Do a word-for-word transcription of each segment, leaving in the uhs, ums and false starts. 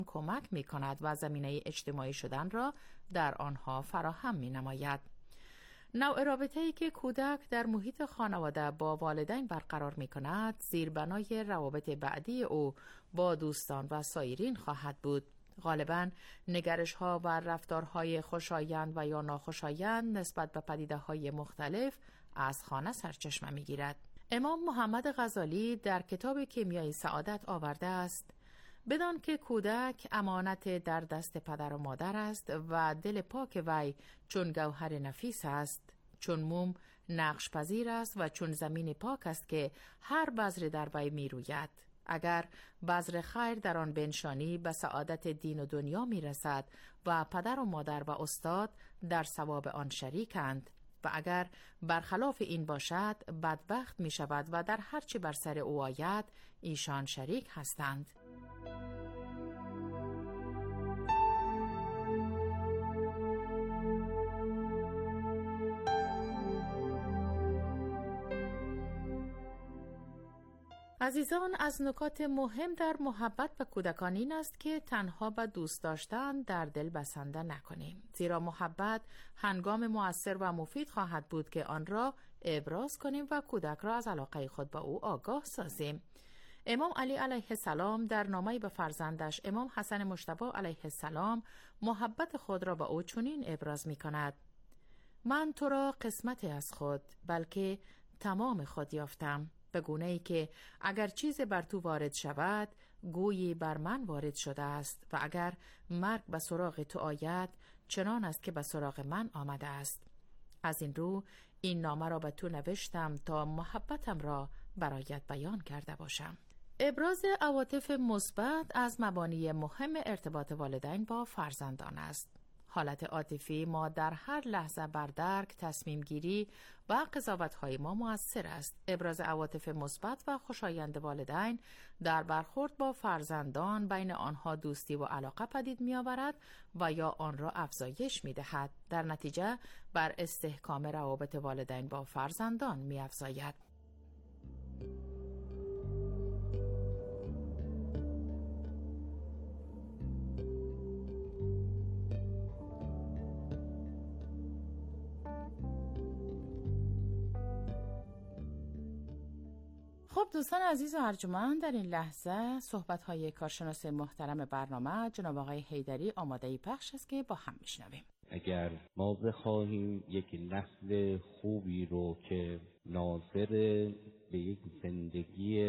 کمک می کند و زمینه اجتماعی شدن را در آنها فراهم می نماید. نوع رابطه‌ای که کودک در محیط خانواده با والدین برقرار می کند زیربنای روابط بعدی او با دوستان و سایرین خواهد بود. غالباً نگرش‌ها و رفتارهای خوشایند و یا ناخوشایند نسبت به پدیده‌های مختلف از خانه سرچشمه می‌گیرد. امام محمد غزالی در کتاب کیمیای سعادت آورده است: بدان که کودک امانت در دست پدر و مادر است و دل پاک وی چون گوهر نفیس است، چون موم نقش پذیر است و چون زمین پاک است که هر بذری در وی می روید. اگر بذر خیر در آن بنشانی به سعادت دین و دنیا می رسد و پدر و مادر و استاد در ثواب آن شریکند، و اگر برخلاف این باشد بدبخت می شود و در هر چی بر سر او آید ایشان شریک هستند. عزیزان، از نکات مهم در محبت به کودکان این است که تنها به دوست داشتن در دل بسنده نکنیم، زیرا محبت هنگام مؤثر و مفید خواهد بود که آن را ابراز کنیم و کودک را از علاقه خود به او آگاه سازیم. امام علی علیه السلام در نامه‌ای به فرزندش امام حسن مجتبی علیه السلام محبت خود را به او چنین ابراز می کند: من تو را قسمت از خود بلکه تمام خود یافتم، به گونه‌ای که اگر چیز بر تو وارد شود گویی بر من وارد شده است و اگر مرگ به سراغ تو آید چنان است که به سراغ من آمده است. از این رو این نامه را به تو نوشتم تا محبتم را برایت بیان کرده باشم. ابراز عواطف مثبت از مبانی مهم ارتباط والدین با فرزندان است. حالت عاطفی ما در هر لحظه بر درک، تصمیم گیری و قضاوت‌های ما مؤثر است. ابراز عواطف مثبت و خوشایند والدین در برخورد با فرزندان بین آنها دوستی و علاقه پدید می‌آورد و یا آن را افزایش می‌دهد. در نتیجه بر استحکام روابط والدین با فرزندان می‌افزاید. خب دوستان عزیز و ارجمند، در این لحظه صحبت‌های کارشناس محترم برنامه جناب آقای حیدری آماده پخش است که با هم میشنویم. اگر ما بخواهیم یک نسل خوبی رو که ناظر به یک زندگی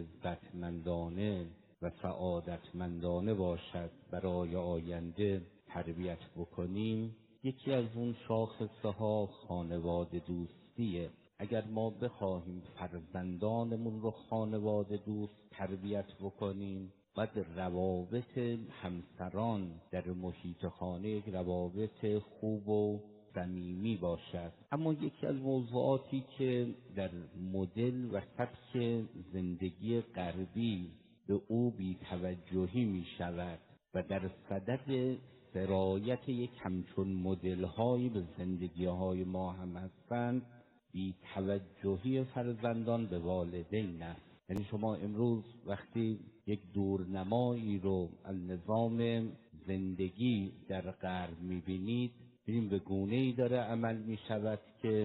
عزتمندانه و سعادتمندانه باشد برای آینده تربیت بکنیم، یکی از اون شاخصه ها خانواده دوستیه. اگر ما بخواهیم فرزندانمون رو خانواده دوست تربیت بکنیم، باید روابط همسران در محیط خانه یک روابط خوب و صمیمی باشد. اما یکی از موضوعاتی که در مدل و سبک زندگی غربی به او بی توجهی می شود و در صدد سرایت یک همچون مدل هایی به زندگی های ما هم هستند، بی توجهی فرزندان به والدین است. یعنی شما امروز وقتی یک دورنمایی رو از نظام زندگی در غرب می‌بینید، ببینید به گونه‌ای داره عمل می‌شود که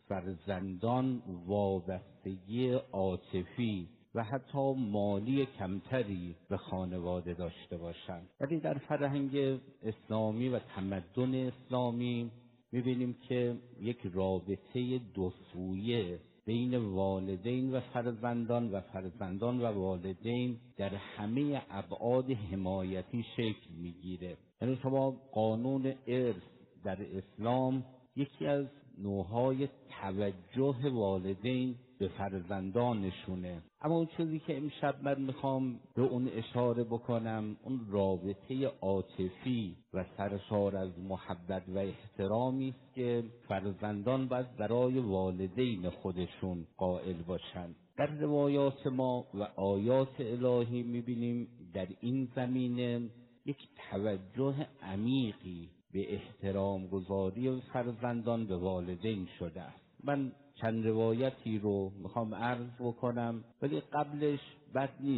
فرزندان وابستگی عاطفی و حتی مالی کمتری به خانواده داشته باشند. ولی در فرهنگ اسلامی و تمدن اسلامی می‌بینیم که یک رابطه دو سویه بین والدین و فرزندان و فرزندان و والدین در همه ابعاد حمایتی شکل میگیره. یعنی شما قانون ارث در اسلام یکی از نوعهای توجه والدین به فرزندانشونه. اما اون چیزی که امشب من میخوام به اون اشاره بکنم، اون رابطه عاطفی و سرشار از محبت و احترامی است که فرزندان باید برای والدین خودشون قائل باشند. در روایات ما و آیات الهی میبینیم در این زمینه یک توجه عمیقی به احترام گذاری فرزندان به والدین شده است. من چند روایتی رو میخوام عرض بکنم، ولی قبلش بد نیست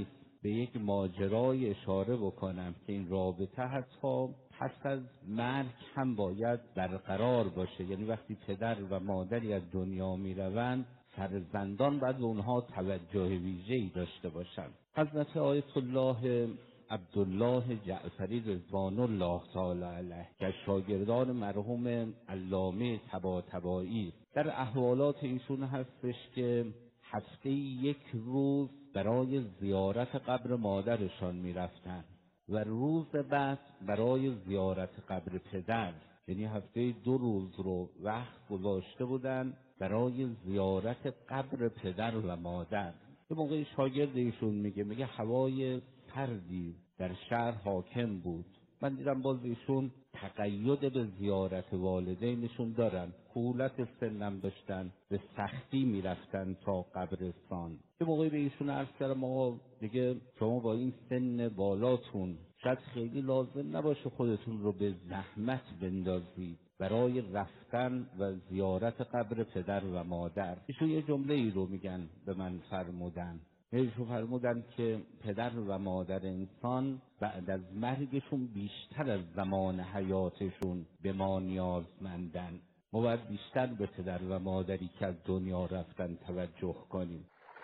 به یک ماجرای اشاره بکنم که این رابطه حتی پس از مرگ هم باید برقرار باشه. یعنی وقتی پدر و مادری از دنیا می روند، فرزندان باید به اونها توجه ویژه‌ای داشته باشند. حضرت آیت الله عبدالله جعفری رضوان الله تعالی علیه که شاگردان مرحوم علامه طباطبایی، در احوالات ایشون هستش که هفته یک روز برای زیارت قبر مادرشان میرفتن و روز بعد برای زیارت قبر پدر، یعنی هفته دو روز رو وقت گذاشته بودن برای زیارت قبر پدر و مادر. یه موقع شاگرد ایشون میگه میگه هوای سردی در شهر حاکم بود، من دیدم باز ایشون تقید به زیارت والدینشون دارن، کولت سنم داشتن، به سختی میرفتن تا قبرستان. یه موقعی به ایشون عرض کردم آقا دیگه شما با این سن بالاتون شاید خیلی لازم نباشه خودتون رو به زحمت بندازید برای رفتن و زیارت قبر پدر و مادر. ایشون یه جمله ای رو میگن به من فرمودن، ایشون فرمودن که پدر و مادر انسان بعد از مرگشون بیشتر از زمان حیاتشون به ما نیازمندن. ما باید بیشتر به پدر و مادری که از دنیا رفتن توجه کنیم.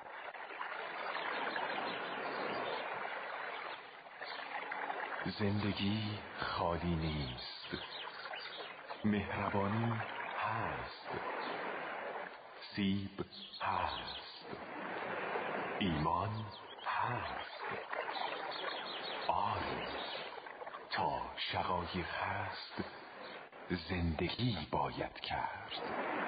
زندگی خالی نیست، مهربانی هست، سیب هست، ایمان هست. آری تا شقایق هست زندگی باید کرد.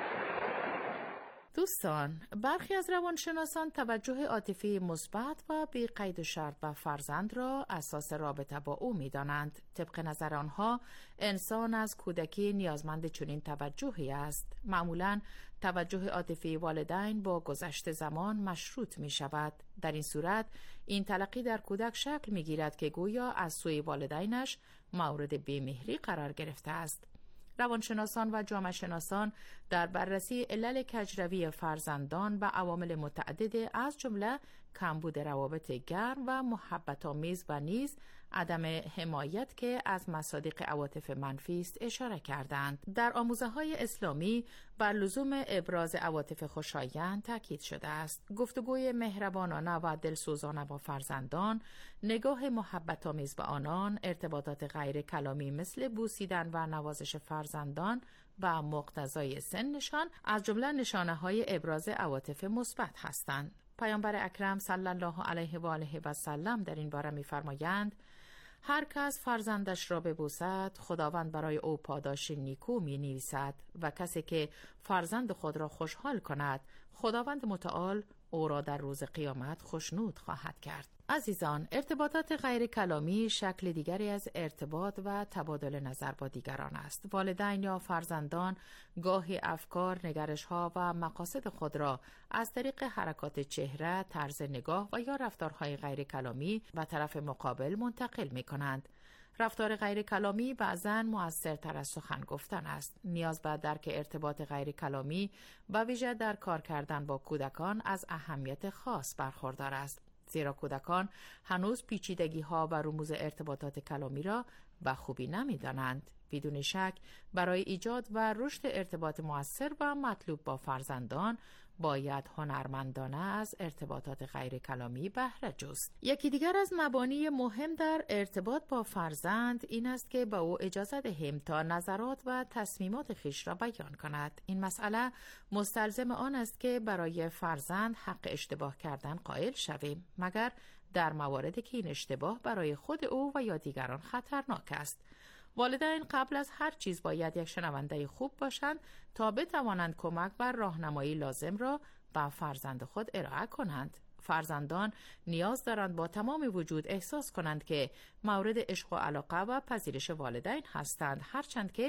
دوستان، برخی از روانشناسان توجه عاطفی مثبت و بی قید و شرط به فرزند را اساس رابطه با او می‌دانند. طبق نظر آنها انسان از کودکی نیازمند چنین توجهی است. معمولاً توجه عاطفی والدین با گذشت زمان مشروط می شود. در این صورت این تلقی در کودک شکل می گیرد که گویا از سوی والدینش مورد بی‌مهری قرار گرفته است. روانشناسان و جامعه شناسان در بررسی علل کجروی فرزندان و عوامل متعدد از جمله کمبود روابط گرم و محبت آمیز و نیز عدم حمایت که از مصادیق عواطف منفی است اشاره کردند. در آموزه های اسلامی بر لزوم ابراز عواطف خوشایند تاکید شده است. گفتگوی مهربانانه و دلسوزانه با فرزندان، نگاه محبت آمیز به آنان، ارتباطات غیر کلامی مثل بوسیدن و نوازش فرزندان و مقتضای سنشان از جمله نشانه های ابراز عواطف مثبت هستند. پیامبر اکرم صلی الله علیه و آله و سلم در این باره می‌فرمایند: هر کس فرزندش را ببوسد خداوند برای او پاداش نیکو می‌نویسد و کسی که فرزند خود را خوشحال کند خداوند متعال او را در روز قیامت خوشنود خواهد کرد. عزیزان، ارتباطات غیر کلامی شکل دیگری از ارتباط و تبادل نظر با دیگران است. والدین یا فرزندان گاهی افکار، نگرش‌ها و مقاصد خود را از طریق حرکات چهره، طرز نگاه و یا رفتارهای غیر کلامی به طرف مقابل منتقل می‌کنند. رفتار غیر کلامی بعضاً مؤثرتر از سخن گفتن است. نیاز به درک ارتباط غیر کلامی و ویژه در کار کردن با کودکان از اهمیت خاص برخوردار است. زیرا کودکان هنوز پیچیدگی ها و رموز ارتباطات کلامی را به خوبی نمی دانند. بدون شک برای ایجاد و رشد ارتباط مؤثر و مطلوب با فرزندان باید هنرمندانه از ارتباطات غیر کلامی بهره جست. یکی دیگر از مبانی مهم در ارتباط با فرزند این است که به او اجازه دهیم تا نظرات و تصمیمات خویش را بیان کند. این مسئله مستلزم آن است که برای فرزند حق اشتباه کردن قائل شویم، مگر در مواردی که این اشتباه برای خود او و یا دیگران خطرناک است. والدین قبل از هر چیز باید یک شنونده خوب باشند تا بتوانند کمک و راهنمایی لازم را به فرزند خود ارائه کنند. فرزندان نیاز دارند با تمام وجود احساس کنند که مورد عشق و علاقه و پذیرش والدین هستند، هرچند که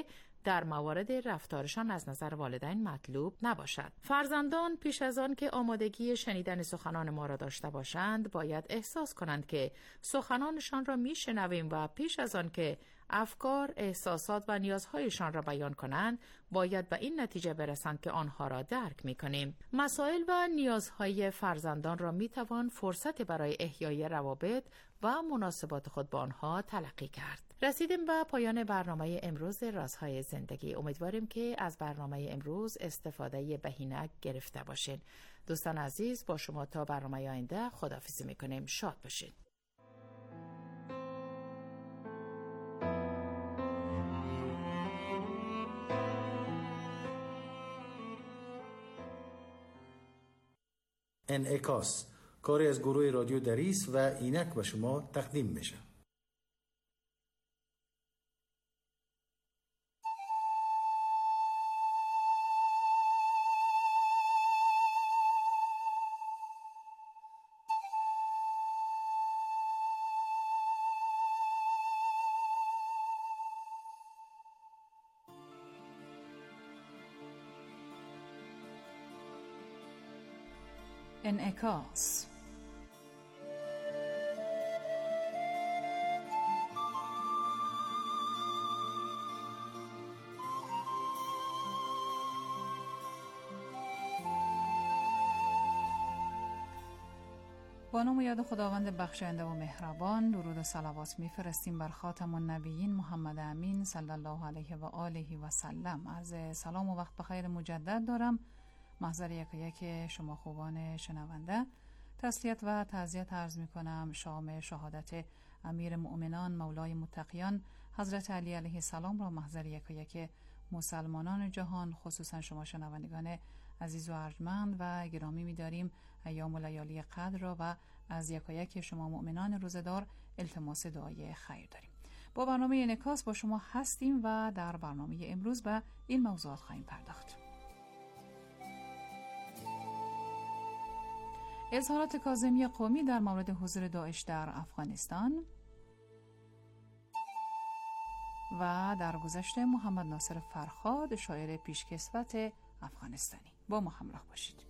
در موارد رفتارشان از نظر والدین مطلوب نباشد. فرزندان پیش از آن که آمادگی شنیدن سخنان ما را داشته باشند باید احساس کنند که سخنانشان را میشنویم و پیش از آن که افکار، احساسات و نیازهایشان را بیان کنند باید به این نتیجه برسند که آنها را درک می‌کنیم. مسائل و نیازهای فرزندان را می‌توان فرصت برای احیای روابط و مناسبات خود با آنها تلقی کرد. رسیدیم به پایان برنامه امروز رازهای زندگی. امیدواریم که از برنامه امروز استفاده بهینه گرفته باشین. دوستان عزیز، با شما تا برنامه آینده خداحافظی می‌کنیم. شاد باشین. انعکاس، کاری از گروه رادیو دریس و اینک به شما تقدیم میشه. انعکاس. با نام و یاد خداوند بخشنده و مهربان، درود و صلوات میفرستیم بر خاتم النبیین محمد امین صلی الله علیه و آله و سلم. عرض سلام و وقت بخیر مجدد دارم. محضر یک یک شما خوبان شنونده، تسلیت و تعزیت عرض می کنم شام شهادت امیر مؤمنان مولای متقیان حضرت علی علیه السلام را محضر یک یک مسلمانان جهان، خصوصا شما شنوندگان عزیز و ارجمند و گرامی می داریم ایام و لیالی قدر را و از یک یک شما مؤمنان روزدار التماس دعای خیر داریم. با برنامه انعکاس با شما هستیم و در برنامه امروز به این موضوعات خواهیم پرداخت. اظهارات کاظمی قومی در مورد حضور داعش در افغانستان و درگذشت محمد ناصر فرخاد شاعر پیشکسوت افغانستانی. با ما همراه باشید.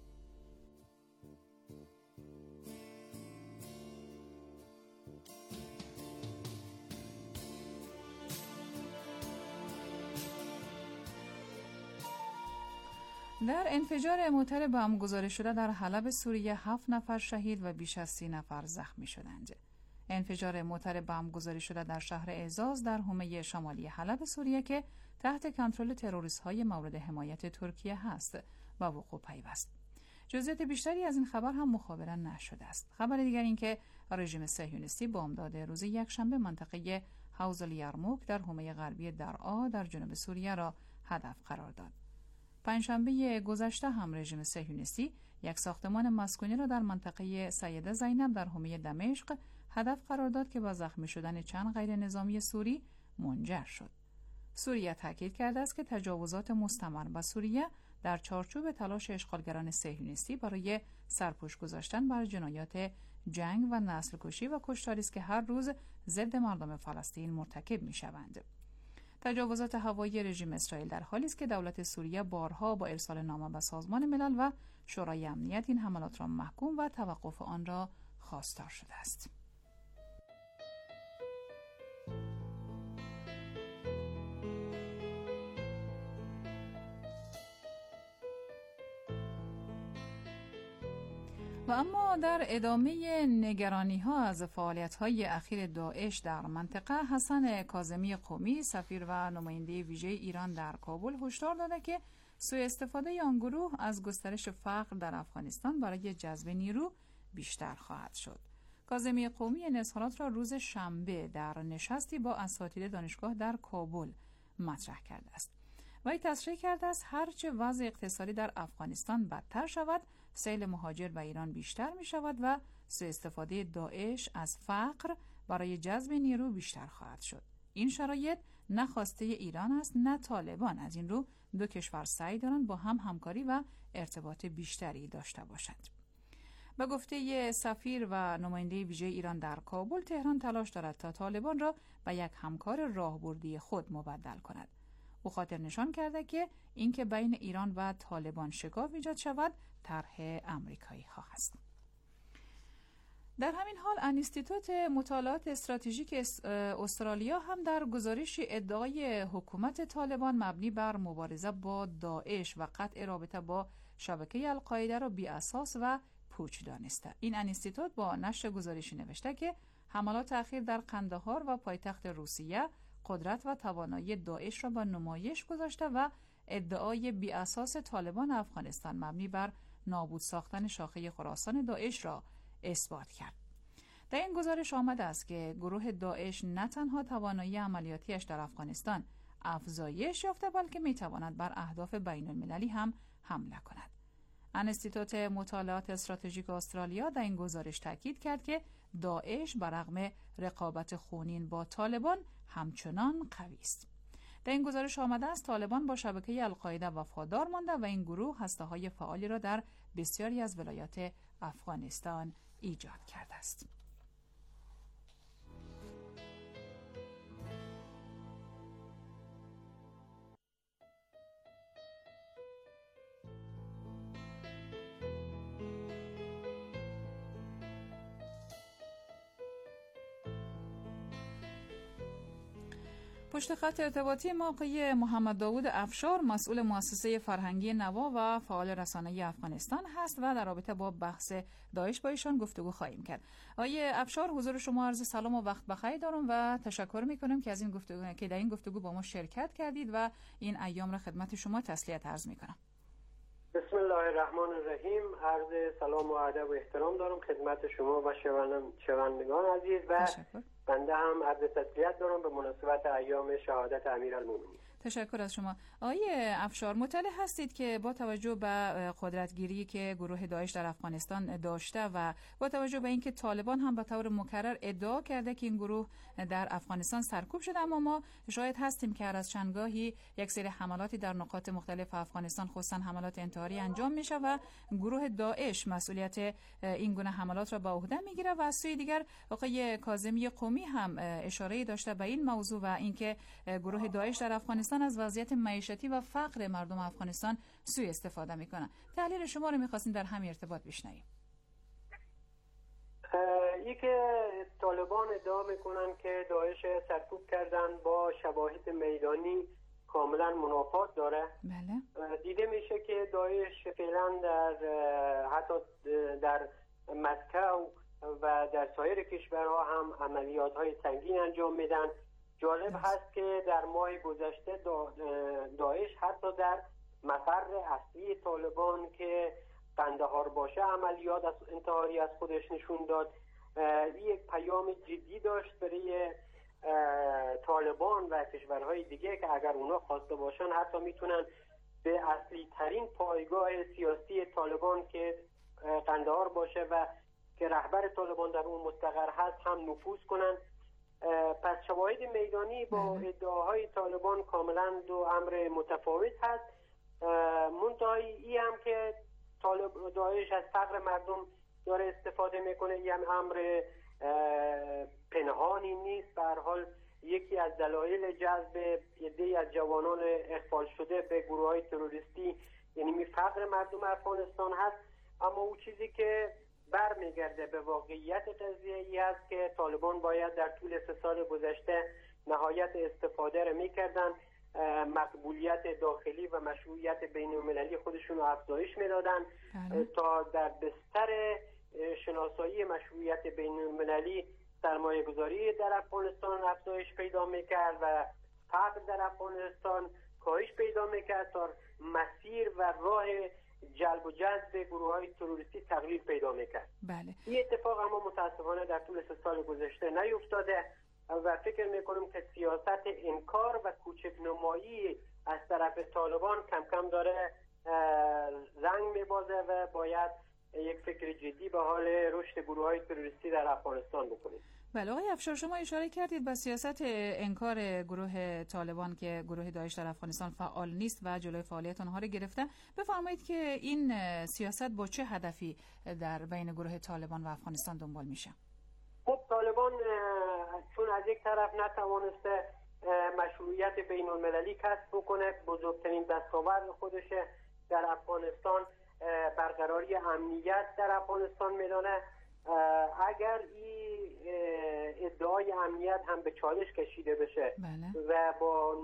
در انفجار موتر بم گذاری شده در حلب سوریه هفت نفر شهید و بیش از سی نفر زخمی شدند. انفجار موتر بم گذاری شده در شهر اعزاز در حومه شمالی حلب سوریه که تحت کنترل تروریست‌های مورد حمایت ترکیه هست و وقوع پیوست. جزئیات بیشتری از این خبر هم مخابره نشده است. خبر دیگر این که رژیم صهیونیستی بامداد روز یکشنبه منطقه حوض الیرموک در حومه غربی درعا در جنوب سوریه را هدف قرار داد. پنجشنبه گذشته هم رژیم صهیونیستی یک ساختمان مسکونی را در منطقه سیده زینب در حومه دمشق هدف قرار داد که با زخمی شدن چند غیر نظامی سوری منجر شد. سوریه تاکید کرده است که تجاوزات مستمر به سوریه در چارچوب تلاش اشغالگران صهیونیستی برای سرپوش گذاشتن بر جنایات جنگ و نسل‌کشی و کشتاری است که هر روز ضد مردم فلسطین مرتکب می‌شوند. تجاوزات هوایی رژیم اسرائیل در حالی است که دولت سوریه بارها با ارسال نامه به سازمان ملل و شورای امنیت این حملات را محکوم و توقف آن را خواستار شده است. و اما در ادامه نگرانی‌ها از فعالیت‌های اخیر داعش در منطقه، حسن کاظمی قومی سفیر و نماینده ویژه ایران در کابل هشدار داده که سوء استفاده آن گروه از گسترش فقر در افغانستان برای جذب نیرو بیشتر خواهد شد. کاظمی قومی این اظهارات را روز شنبه در نشستی با اساتید دانشگاه در کابل مطرح کرده است. وی تصریح کرده است هرچه وضع اقتصادی در افغانستان بدتر شود، سیل مهاجر به ایران بیشتر می شود و سوء استفاده داعش از فقر برای جذب نیرو بیشتر خواهد شد. این شرایط نه خواسته ایران است نه طالبان. از این رو دو کشور سعی دارند با هم همکاری و ارتباط بیشتری داشته باشند. به گفته سفیر و نماینده ویژه ایران در کابل، تهران تلاش دارد تا طالبان را به یک همکار راهبردی خود مبدل کند. او خاطر نشان کرده که اینکه بین ایران و طالبان شکاف ایجاد شود طرح آمریکایی ها است. در همین حال انستیتوت مطالعات استراتژیک استرالیا هم در گزارش ادعای حکومت طالبان مبنی بر مبارزه با داعش و قطع رابطه با شبکه القاعده را بی اساس و پوچ دانسته. این انستیتوت با نشر گزارشی نوشته که حملات اخیر در قندهار و پایتخت روسیه قدرت و توانایی داعش را به نمایش گذاشته و ادعای بی اساس طالبان افغانستان مبنی بر نابود ساختن شاخه خراسان داعش را اثبات کرد. در این گزارش آمده است که گروه داعش نه تنها توانایی عملیاتیش در افغانستان افزایش یافته بلکه میتواند بر اهداف بین المللی هم حمله کند. انستیتوت مطالعات استراتژیک استرالیا در این گزارش تاکید کرد که داعش برغم رقابت خونین با طالبان همچنان قوی است. در این گزارش آمده است طالبان با شبکه القاعده وفادار مانده و این گروه هسته‌های فعالی را در بسیاری از ولایات افغانستان ایجاد کرده است. پشت خط ارتباطی ما آقای محمد داوود افشار مسئول مؤسسه فرهنگی نوا و فعال رسانه‌ای افغانستان هست و در رابطه با بحث داعش با ایشان گفتگو خواهیم کرد. آقای افشار حضور شما عرض سلام و وقت بخیر دارم و تشکر می‌کنم که از این گفتگو که در این گفتگو با ما شرکت کردید و این ایام را خدمت شما تسلیت عرض می‌کنم. بسم الله الرحمن الرحیم. عرض سلام و ادب و احترام دارم خدمت شما و شنوندگان عزیز و تشکر. بنده هم عرض تسلیت دارم به مناسبت ایام شهادت امیرالمومنین. تشکر از شما. آقای افشار مطلع هستید که با توجه به قدرتگیری که گروه داعش در افغانستان داشته و با توجه به اینکه طالبان هم به طور مکرر ادعا کرده که این گروه در افغانستان سرکوب شده، اما ما شاهد هستیم که هر از چندگاهی یک سری حملاتی در نقاط مختلف افغانستان خصوصا حملات انتحاری انجام میشه و گروه داعش مسئولیت این گونه حملات را به عهده میگیره و از سوی دیگر آقای کاظمی قمی هم اشاره داشته به این موضوع و اینکه گروه داعش در افغانستان از وضعیت معیشتی و فقر مردم افغانستان سوء استفاده میکنن. تحلیل شما رو میخواستیم در همین ارتباط بشنویم. یکی طالبان ادعا میکنن که داعش سرکوب کردن با شواهد میدانی کاملا منافات داره. بله. دیده میشه که داعش فعلا در حتی در مسکو و در سایر کشورها هم عملیات های سنگین انجام میدن. جالب هست که در ماه گذشته داعش حتی در مفر اصلی طالبان که قندهار باشه عملیات از انتحاری از خودش نشون داد. یک پیام جدی داشت برای طالبان و کشورهای دیگه که اگر اونا خواسته باشن حتی میتونن به اصلی ترین پایگاه سیاسی طالبان که قندهار باشه و که رهبر طالبان در اون مستقر هست هم نفوذ کنن. پس شواهد میدانی با ادعاهای طالبان کاملا دو امر متفاوت هست. منتهی ای هم که طالب داعش از فقر مردم داره استفاده میکنه، این هم امر پنهانی نیست. به هر حال یکی از دلایل جذب عده‌ای از جوانان اغفال شده به گروه‌های تروریستی یعنی فقر مردم افغانستان هست. اما اون چیزی که برمیگرده به واقعیت قضیه ای است که طالبان باید در طول سه سال گذشته نهایت استفاده را میکردن، مقبولیت داخلی و مشروعیت بین المللی خودشون رو افزایش میدادن تا در بستر شناسایی مشروعیت بین المللی سرمایه گذاری در افغانستان افزایش پیدا میکرد و فقر در افغانستان کاهش پیدا میکرد تا مسیر و راه جلب و جذب گروه‌های تروریستی تغییر پیدا میکرد. بله. این اتفاق اما متاسفانه در طول سه سال گذشته نیفتاده و فکر میکنم که سیاست انکار و کوچک‌نمایی از طرف طالبان کم کم داره رنگ میبازه و باید یک فکر جدی به حال رشد گروه‌های تروریستی در افغانستان بکنید. بله آقای افشار شما اشاره کردید به سیاست انکار گروه طالبان که گروه داعش در افغانستان فعال نیست و جلوی فعالیت آنها را گرفته. بفرمایید که این سیاست با چه هدفی در بین گروه طالبان و افغانستان دنبال میشه؟ خب طالبان چون از یک طرف نتوانسته مشروعیت بین المللی کسب بکنه. بزرگترین دستاورد خودش در افغانستان برقراری امنیت در افغانستان میدانه. اگر این ادعای امنیت هم به چالش کشیده بشه بله. و با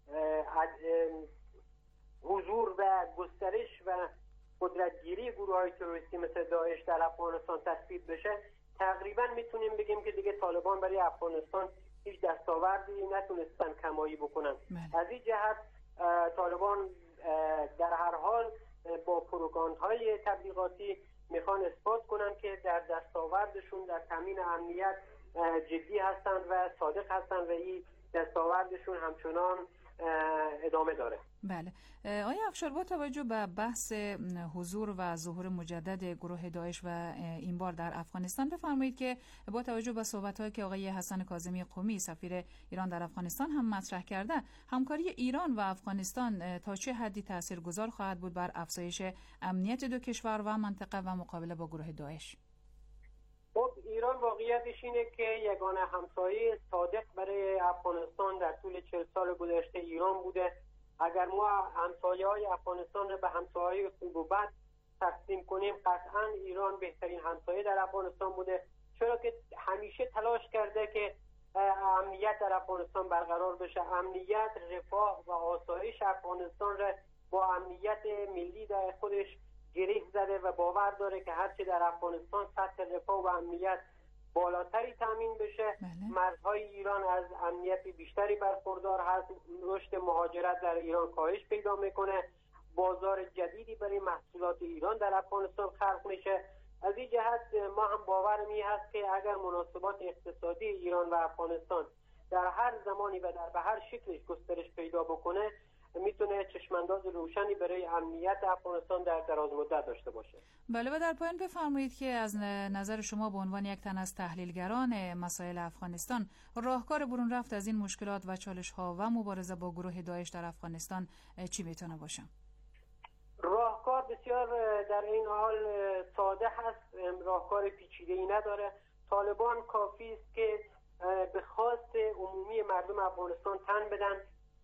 حضور و گسترش و قدرتگیری گروه های تروریستی مثل داعش در افغانستان تثبیت بشه، تقریبا میتونیم بگیم که دیگه طالبان برای افغانستان هیچ دستاوردی نتونستن کمایی بکنن. بله. از این جهت طالبان در هر حال با پروپاگاندهای تبلیغاتی میخوان اثبات کنن که در دستاوردشون در تامین امنیت جدی هستند و صادق هستند و این دستاوردشون همچنان ادامه داره. بله. آیا افشار با توجه به بحث حضور و ظهور مجدد گروه داعش و این بار در افغانستان بفرمایید که با توجه به صحبت‌هایی که آقای حسن کاظمی قمی سفیر ایران در افغانستان هم مطرح کرده، همکاری ایران و افغانستان تا چه حدی تاثیرگذار خواهد بود بر افزایش امنیت دو کشور و منطقه و مقابله با گروه داعش؟ خب ایران واقعیتش اینه که یگانه همسایه صادق برای افغانستان در طول چهل سال گذشته ایران بوده. اگر ما همسایه‌های افغانستان رو به همسایه‌های خوب و بد تقسیم کنیم، قطعاً ایران بهترین همسایه در افغانستان بوده، چرا که همیشه تلاش کرده که امنیت در افغانستان برقرار بشه. امنیت، رفاه و آسایش افغانستان را با امنیت ملی در خودش گره زده و باور داره که هرچی در افغانستان سطح رفاه و امنیت بالاتری تامین بشه، بله. مرزهای ایران از امنیت بیشتری برخوردار هست، رشد مهاجرت در ایران کاهش پیدا میکنه، بازار جدیدی برای محصولات ایران در افغانستان خلق میشه. از این جهت ما هم باورم این هست که اگر مناسبات اقتصادی ایران و افغانستان در هر زمانی و در به هر شکلش گسترش پیدا بکنه، میتونه چشمانداز روشنی برای امنیت افغانستان در دراز مدت داشته باشه. بله. و در پایان بفرمایید که از نظر شما به عنوان یک تن از تحلیلگران مسائل افغانستان، راهکار برون رفت از این مشکلات و چالش‌ها و مبارزه با گروه داعش در افغانستان چی میتونه باشه؟ راهکار بسیار در این حال ساده هست، راهکار پیچیده‌ای نداره. طالبان کافی است که به خواست عمومی مردم افغانستان تن بدن،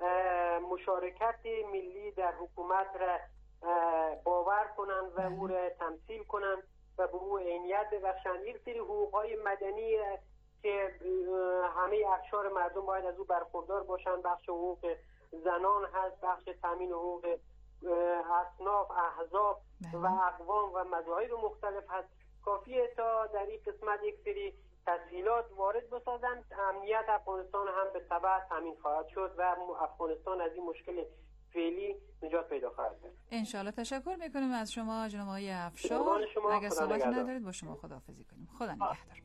مشارکت ملی در حکومت را باور کنن و او را تمثیل کنن و به او عینیت ببخشن. یک سری حقوق‌های مدنی که همه اقشار مردم باید از او برخوردار باشن، بخش حقوق زنان هست، بخش تامین حقوق اصناف، احزاب و اقوام و مذاهب مختلف هست. کافیه تا در این قسمت یک سری تسهیلات وارد بسازند، امنیت افغانستان هم به تبع تامین خواهد شد و افغانستان از این مشکل فعلی نجات پیدا خواهد کرد. ان شاء الله. تشکر میکنیم از شما جناب آقای افشار. اگر صحبتی ندارید با شما خداحافظی کنیم. خدا نگهدار.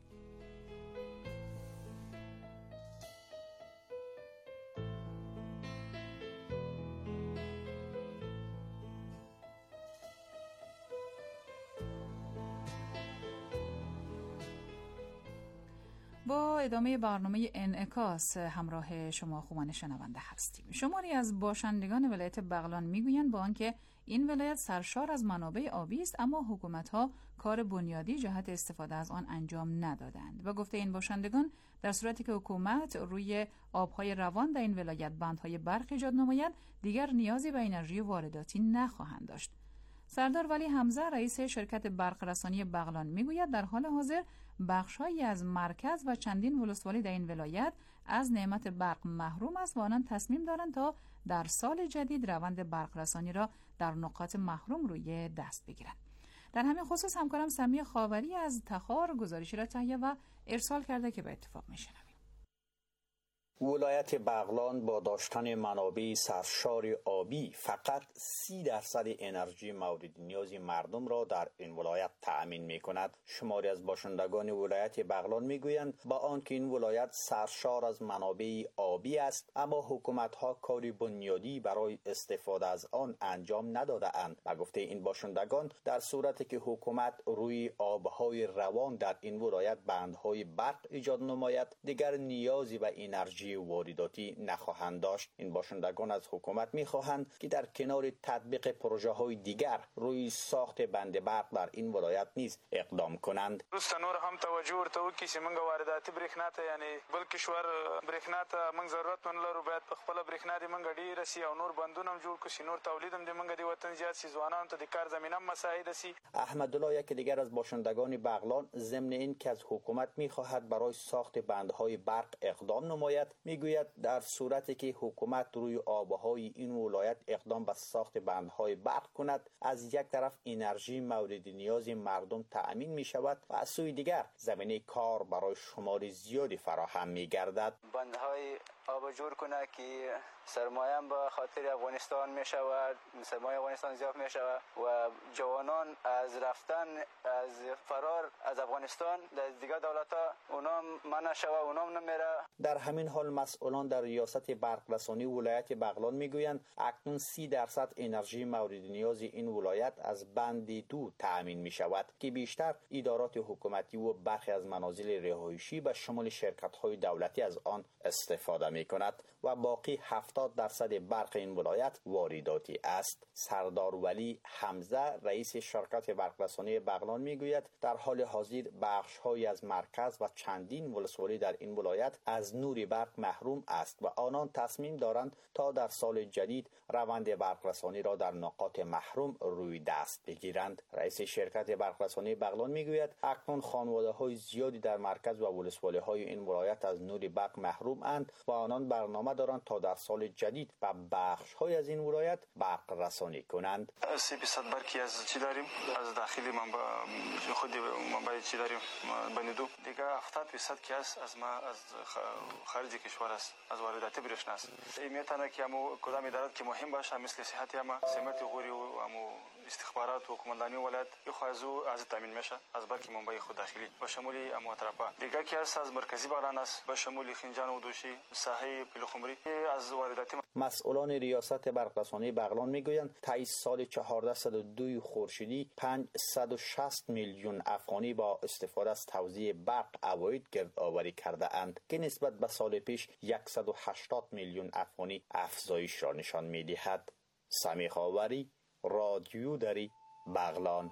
با ادامه برنامه انعکاس همراه شما خوبان شنونده هستیم. شماری از باشندگان ولایت بغلان میگویند با آنکه این ولایت سرشار از منابع آبی است، اما حکومت‌ها کار بنیادی جهت استفاده از آن انجام ندادند. و گفته این باشندگان در صورتی که حکومت روی آبهای روان در این ولایت بندهای برق ایجاد نماید، دیگر نیازی به انرژی وارداتی نخواهند داشت. سردار ولی حمزه رئیس شرکت برق رسانی بغلان میگوید در حال حاضر بخش‌هایی از مرکز و چندین ولسوالی در این ولایت از نعمت برق محروم است و آنان تصمیم دارند تا در سال جدید روند برق رسانی را در نقاط محروم روی دست بگیرند. در همین خصوص همکارم سمیه خاوری از تخار گزارشی را تهیه و ارسال کرده که به اتفاق میشنویم. ولایت بغلان با داشتن منابع سرشار آبی فقط سی درصد انرژی مورد نیاز مردم را در این ولایت تأمین می کند. شماری از باشندگان ولایت بغلان می گویند با آنکه این ولایت سرشار از منابع آبی است، اما حکومت ها کاری بنیادی برای استفاده از آن انجام نداده اند. و گفته این باشندگان در صورتی که حکومت روی آبهای روان در این ولایت بندهای برق ایجاد نماید، دیگر نیازی به انرژی انرژی وارداتی نخواهند داشت. این باشندگان از حکومت میخواهند که در کنار تطبیق پروژه های دیگر روی ساخت بند برق در این ولایت نیز اقدام کنند. روسته نور هم توجه ورته وکړي چې موږ وارداتي برېښنا ته یعنی بل کشور برېښنا ته موږ ضرورت نه لرو، باید په خپله برېښنا دې موږ ډېره سي او نور بندونه هم جوړ کړو چې نور تولید هم دې موږ د وطن زیات سي، ځوانانو ته د کار زمینه هم مساعده سي. احمدالله یک دیگر از باشندگان بغلان ضمن این که از حکومت میخواهد برای ساخت بندهای برق اقدام نماید، میگوید در صورتی که حکومت روی آبهای این ولایت اقدام به ساخت بندهای برق کند، از یک طرف انرژی مورد نیاز مردم تأمین می شود و از سوی دیگر زمینه کار برای شمار زیادی فراهم می گردد. بندهای آب جور کنه که سرمایه هم به خاطر افغانستان می شود، سرمایه افغانستان زیاد می شود و جوانان از رفتن از فرار از افغانستان در دیگر دولت ها اونا منع شود، اونا نمیره. در همین حال مسئولان در ریاست برق رسانی ولایت بغلان میگویند اکنون سی درصد انرژی مورد نیاز این ولایت از بند دو تأمین می شود که بیشتر ادارات حکومتی و برخی از منازل رهایشی به شمول شرکت های دولتی از آن استفاده می کند و باقی هفتاد درصد برق این ولایت وارداتی است. سردار ولی حمزه رئیس شرکت برق رسانی بغلان میگوید در حال حاضر بخش های از مرکز و چندین ولسوالی در این ولایت از نور برق محروم است و آنان تصمیم دارند تا در سال جدید روند برق رسانی را در نقاط محروم روی دست بگیرند. رئیس شرکت برق رسانی بغلان میگوید اکنون خانواده های زیادی در مرکز و ولسوالی های این ولایت از نور برق محروم اند و آنان برنامه دارند تا در سال جدید و بخش های از این ولایت برق رسانی کنند. سی بیست برکی از چی داریم؟ از داخلی منبع خود منبع چی داریم؟ بندو دیگه هفتاد درصد که است از ما از خارج کشور است، از واردات برشنا است. این میتونه که همو کدام ادارات که مهم باشه مثل صحت یا ما سمت غوری و همو استخبارات و کماندانی ولایت یخوازو از تامین میشه از برکی منبع خود داخلی با شمول امو اطرافا دیگه که است از مرکزی بغلان است با شمول خنجان و دوشی ساحه پلخمری از واردات. مسئولان ریاست برق رسانی بغلان میگویند تا سال چهارصد و دو خورشیدی پانصد و شصت میلیون افغانی با استفاده از توزیع برق عواید گردآوری کرده اند که نسبت به سال پیش صد و هشتاد میلیون افغانی افزایش را نشان میدهد. سمیح آوری، رادیو دری، بغلان.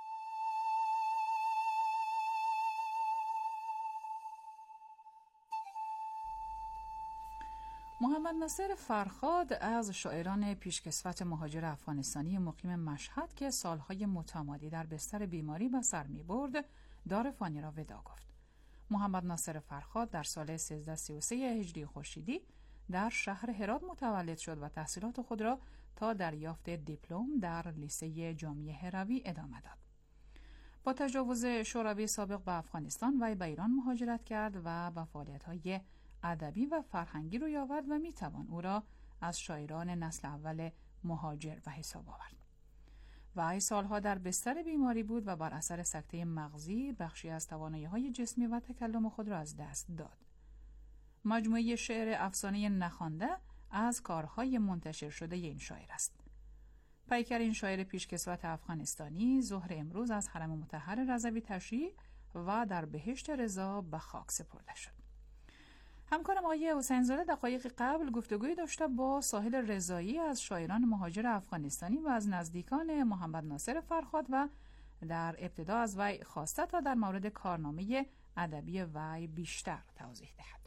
محمد ناصر فرخاد از شاعران پیشکسوت مهاجر افغانستانی مقیم مشهد که سالهای متمادی در بستر بیماری به سر می برد دار فانی را ودا گفت. محمد ناصر فرخاد در سال سیزده سی و سه هجری خورشیدی در شهر هرات متولد شد و تحصیلات خود را تا دریافت دیپلم در لیسه جامعه هروی ادامه داد. با تجاوز شوروی سابق به افغانستان وی به ایران مهاجرت کرد و به فعالیت‌های ادبی و فرهنگی روی آورد و میتوان او را از شاعران نسل اول مهاجر به حساب آورد. وی سالها در بستر بیماری بود و بر اثر سکته مغزی بخشی از توانایی‌های جسمی و تکلم خود را از دست داد. مجموعه شعر افسانه نخوانده از کارهای منتشر شده این شاعر است. پیکر این شاعر پیشکسوت افغانستانی ظهر امروز از حرم مطهر رضوی تشییع و در بهشت رضا به خاک سپرده شد. همکارم آقای حسین‌زاده دقایق قبل گفتگوی داشته با ساحل رضایی از شاعران مهاجر افغانستانی و از نزدیکان محمد ناصر فرخاد و در ابتدا از وی خواسته تا در مورد کارنامه ادبی وی بیشتر توضیح دهد.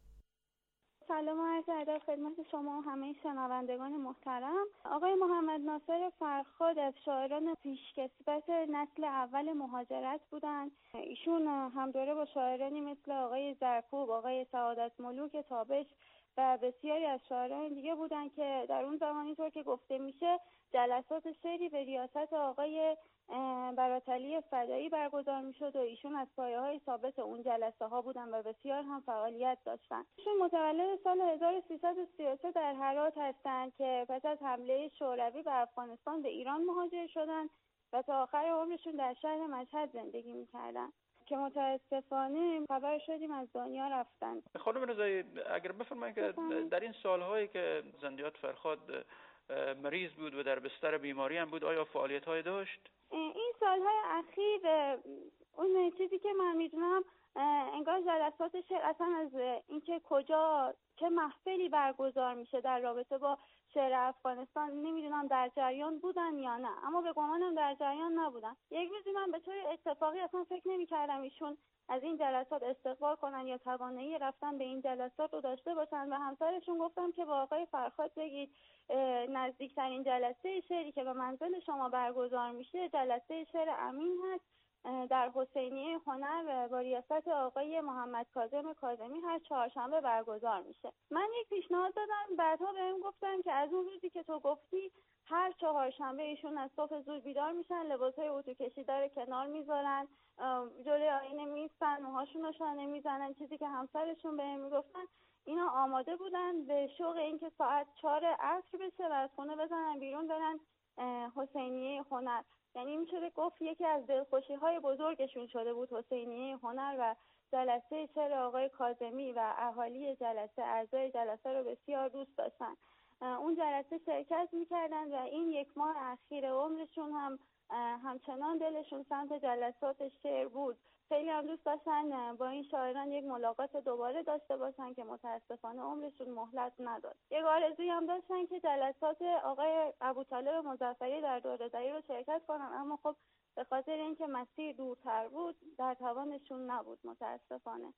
سلام و عرض ادب خدمت شما و همه شنوندگان محترم. آقای محمد ناصر فرخاد از شاعران پیشکسوت نسل اول مهاجرت بودند. ایشون همدوره با شاعرانی مثل آقای زرکوب، آقای سعادت ملوک تابش و بسیاری از شاعران دیگه بودند که در اون زمان اینطور که گفته میشه جلسات شعری به ریاست آقای براتعلی فدایی برگزار میشد و ایشون از پایه‌های ثابت اون جلسه ها بودن و بسیار هم فعالیت داشتن. ایشون متولد سال هزار و سیصد و سی و سه در هرات هستند که پس از حمله شوروی به افغانستان به ایران مهاجر شدند و تا آخر عمرشون در شهر مشهد زندگی میکردن که متاسفانه خبر شدیم از دنیا رفتن. خانم رضایی اگر بفرمایید که در این سالهایی که زندیات فرخاد مریض بود و در بستر بیماری هم بود آیا فعالیت‌های داشت؟ این سالهای اخیر اون چیزی که من میدونم انگار جلسات شعر اصلا از اینکه کجا چه محفلی برگزار میشه در رابطه با شعر افغانستان نمیدونم در جریان بودن یا نه، اما به گمانم در جریان نبودن. یک روزی من به طور اتفاقی اصلا فکر نمی‌کردم ایشون از این جلسات استقبال کنن یا توانایی رفتن به این جلسات رو داشته باشن و همسرشون گفتم که با آقای فرخاد بگید نزدیکترین جلسه شعری که به منزل شما برگزار میشه جلسه شعر امین هست در حسینیه هنر با ریاست آقای محمد کاظم کاظمی هر چهارشنبه برگزار میشه. من یک پیشنهاد دادم، بعدها بهم گفتن که از اون روزی که تو گفتی هر چهارشنبه ایشون از صبح زود بیدار میشن، لباسای اتو کشیده رو کنار میذارن، جلوی آینه میستن، موهاشون رو شانه میزنن، چیزی که همسرشون بهم میگفتن. اینا آماده بودن به شوق اینکه ساعت چهار عصر بشه و از خونه بزنن بیرون برن حسینیه هنر. یعنی میشه گفت یکی از دلخوشی های بزرگشون شده بود حسینیه هنر و جلسه شعر آقای کاظمی و اهالی جلسه، اعضای جلسه رو بسیار دوست داشتن. اون جلسه شرکت میکردن و این یک ماه اخیر عمرشون هم همچنان دلشون سمت جلسات شعر بود. خیلی هم دوست داشتن با این شاعران یک ملاقات دوباره داشته باشن که متاسفانه عمرشون مهلت نداد. یک آرزویی هم داشتن که جلسات آقای ابوطالب مظفری در دوره‌دری رو شرکت کنن، اما خب به خاطر اینکه مسیر دورتر بود در توانشون نبود متاسفانه.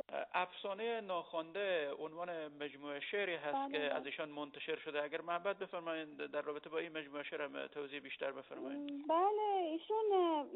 افسانه ناخوانده عنوان مجموعه شعری هست بله. که از ایشان منتشر شده. اگر محبت بفرمایید در رابطه با این مجموعه شعر هم توضیح بیشتر بفرمایید. بله، ایشون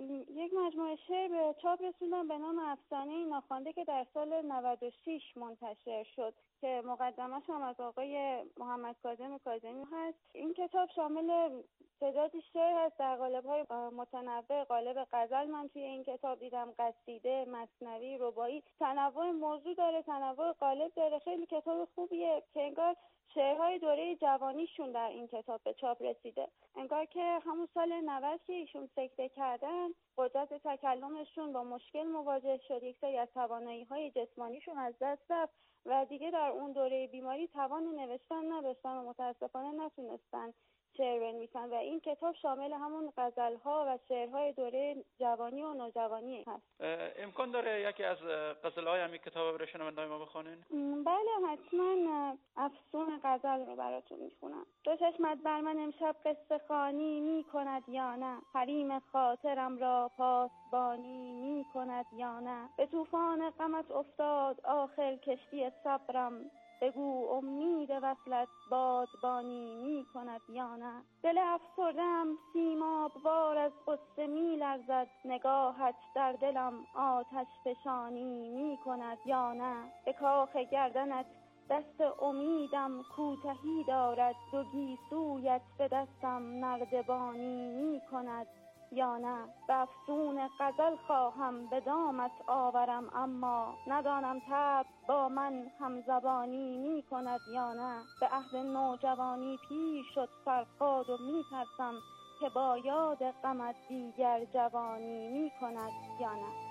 یک مجموعه شعر به چاپ رسوندن به نام افسانه ناخوانده که در سال نود و شش منتشر شد که مقدمش هم از آقای محمد کاظم کاظمی هست. این کتاب شامل تعدادی شعر هست در قالب‌های متنوع. قالب غزل من توی این کتاب دیدم، قصیده، مثنوی، رباعی، تنوع موضوع داره، تنوع قالب داره. خیلی کتاب خوبیه که انگار شعرهای دوره جوانیشون در این کتاب به چاپ رسیده. انگار که همون سال نود که ایشون سکته کردن، قدرت تکلمشون با مشکل مواجه شد، یک سری از توانایی‌های جسمانیشون از دست رفت و دیگه در اون دوره بیماری توان نوشتن نداشتن و متاسفانه نتونستن شعر بنویسن و این کتاب شامل همون غزل‌ها و شعرهای دوره جوانی و نوجوانی هست. امکان داره یکی از غزل‌های همین کتاب رو شنونده‌های ما بخونین؟ بله حتما. افسون غزل رو براتون میخونم. دو چشمت بر من امشب قصه خوانی میکند یا نه، حریم خاطرم را پاسبانی میکند یا نه، به طوفان غمت افتاد آخر کشتی صبرم، بگو امید وصلت بادبانی می کند یا نه. دل افسردم سیماب وار از غصه می لرزد، نگاهت در دلم آتش فشانی می کند یا نه. به کاخ گردنت دست امیدم کوتهی دارد، دو گیسویت به دستم نردبانی می کند یا نه. به افسون غزل خواهم به دامت آورم، اما ندانم طبع با من همزبانی می کند یا نه. به عهد نوجوانی پیر شد فرخاد و می ترسم که با یاد غمت دیگر جوانی می کند یا نه.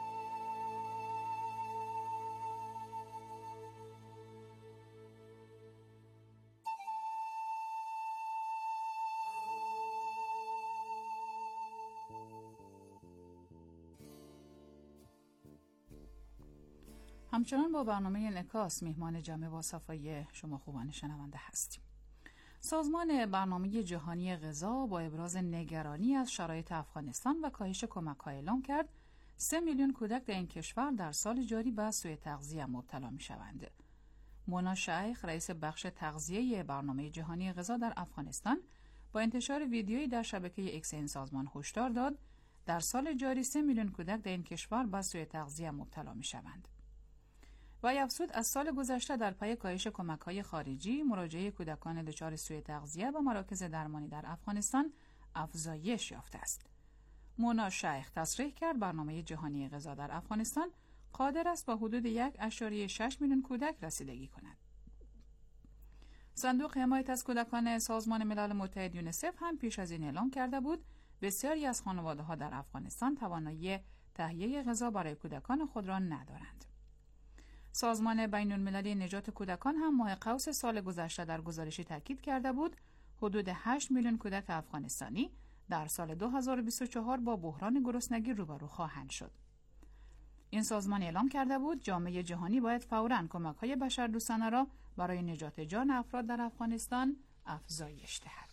همچنان با برنامه انعکاس میهمان جمع با صفای شما خوبان شنونده هستیم. سازمان برنامه جهانی غذا با ابراز نگرانی از شرایط افغانستان و کاهش کمک‌ها اعلام کرد سه میلیون کودک در این کشور در سال جاری به سوء تغذیه مبتلا می‌شوند. مونا شیخ رئیس بخش تغذیه برنامه جهانی غذا در افغانستان با انتشار ویدیویی در شبکه ایکس این سازمان هشدار داد در سال جاری سه میلیون کودک در این کشور به سوء تغذیه مبتلا می‌شوند. و افزود از سال گذشته در پی کاهش کمک‌های خارجی مراجعه کودکان دچار سوء تغذیه و مراکز درمانی در افغانستان افزایش یافته است. مونا شیخ تصریح کرد برنامه جهانی غذا در افغانستان قادر است با حدود یک ممیز شش میلیون کودک رسیدگی کند. صندوق حمایت از کودکان سازمان ملل متحد یونیسف هم پیش از این اعلام کرده بود بسیاری از خانواده‌ها در افغانستان توانایی تهیه غذا برای کودکان خود را ندارند. سازمان بین‌المللی نجات کودکان هم ماه قوس سال گذشته در گزارشی تاکید کرده بود حدود هشت میلیون کودک افغانستانی در سال دو هزار و بیست و چهار با بحران گرسنگی روبرو خواهند شد. این سازمان اعلام کرده بود جامعه جهانی باید فوراً کمک‌های بشردوستانه را برای نجات جان افراد در افغانستان افزایش دهد.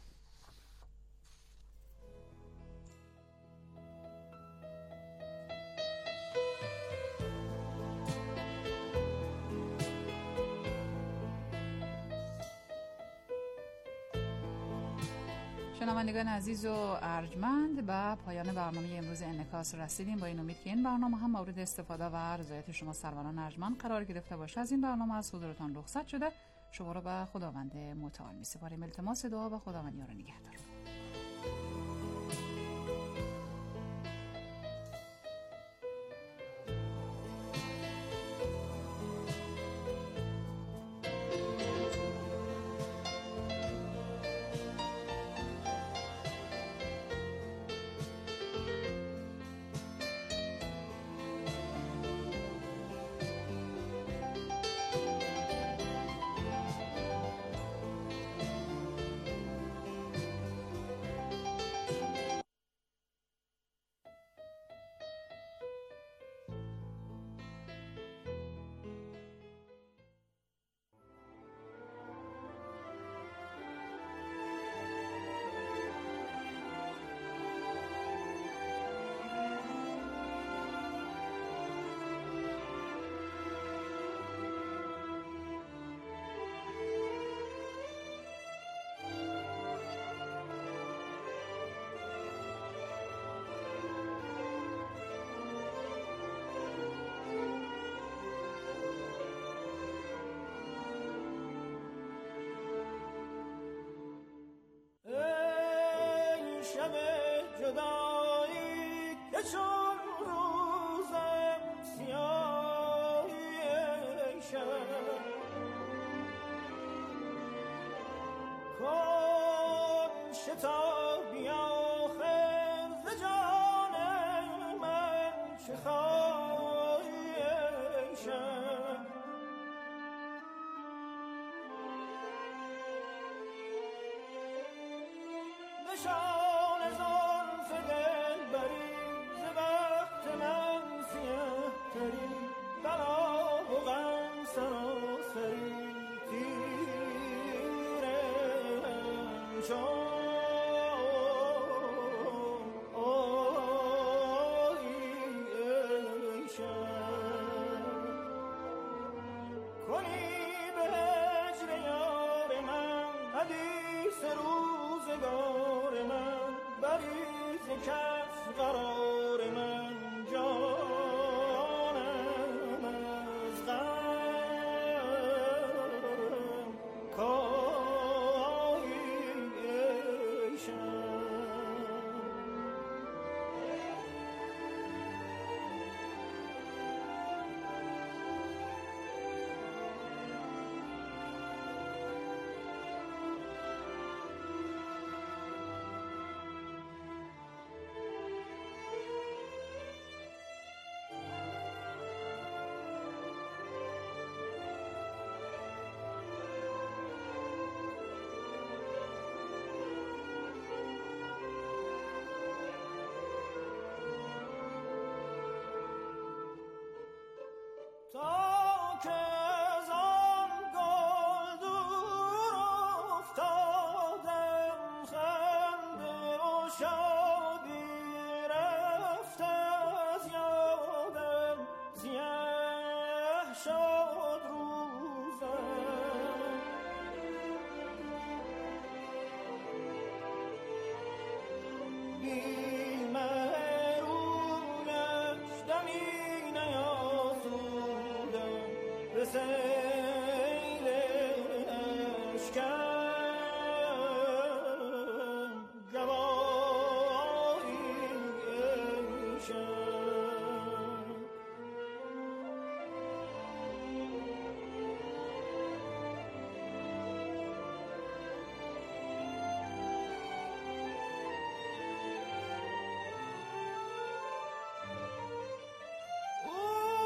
شنوندگان عزیز و ارجمند، به پایان برنامه امروز انعکاس رسیدیم. با این امید که این برنامه هم مورد استفاده و رضایت شما سروران ارجمند قرار گرفته باشه، از این برنامه از حضورتان رخصت شده. شما را به خداوند متعال می‌سپاریم. التماس دعا و خداوند یار و نگهدار. جدایی که چون روزم سیاهی شب کن شتابی آخر ز جان من چه خواهی شب بشان بلا و غم سراسری تیره چون آیی ای شب کنی به هجر یار من حدیث روزگار من بری ز کف قرار من جان تا که از آن گل دور افتادم خنده و شادی رفت از یادم سیاه شد روزم بی مه رویش دمی نیاسودم به سیل اشکم گواهی ای شب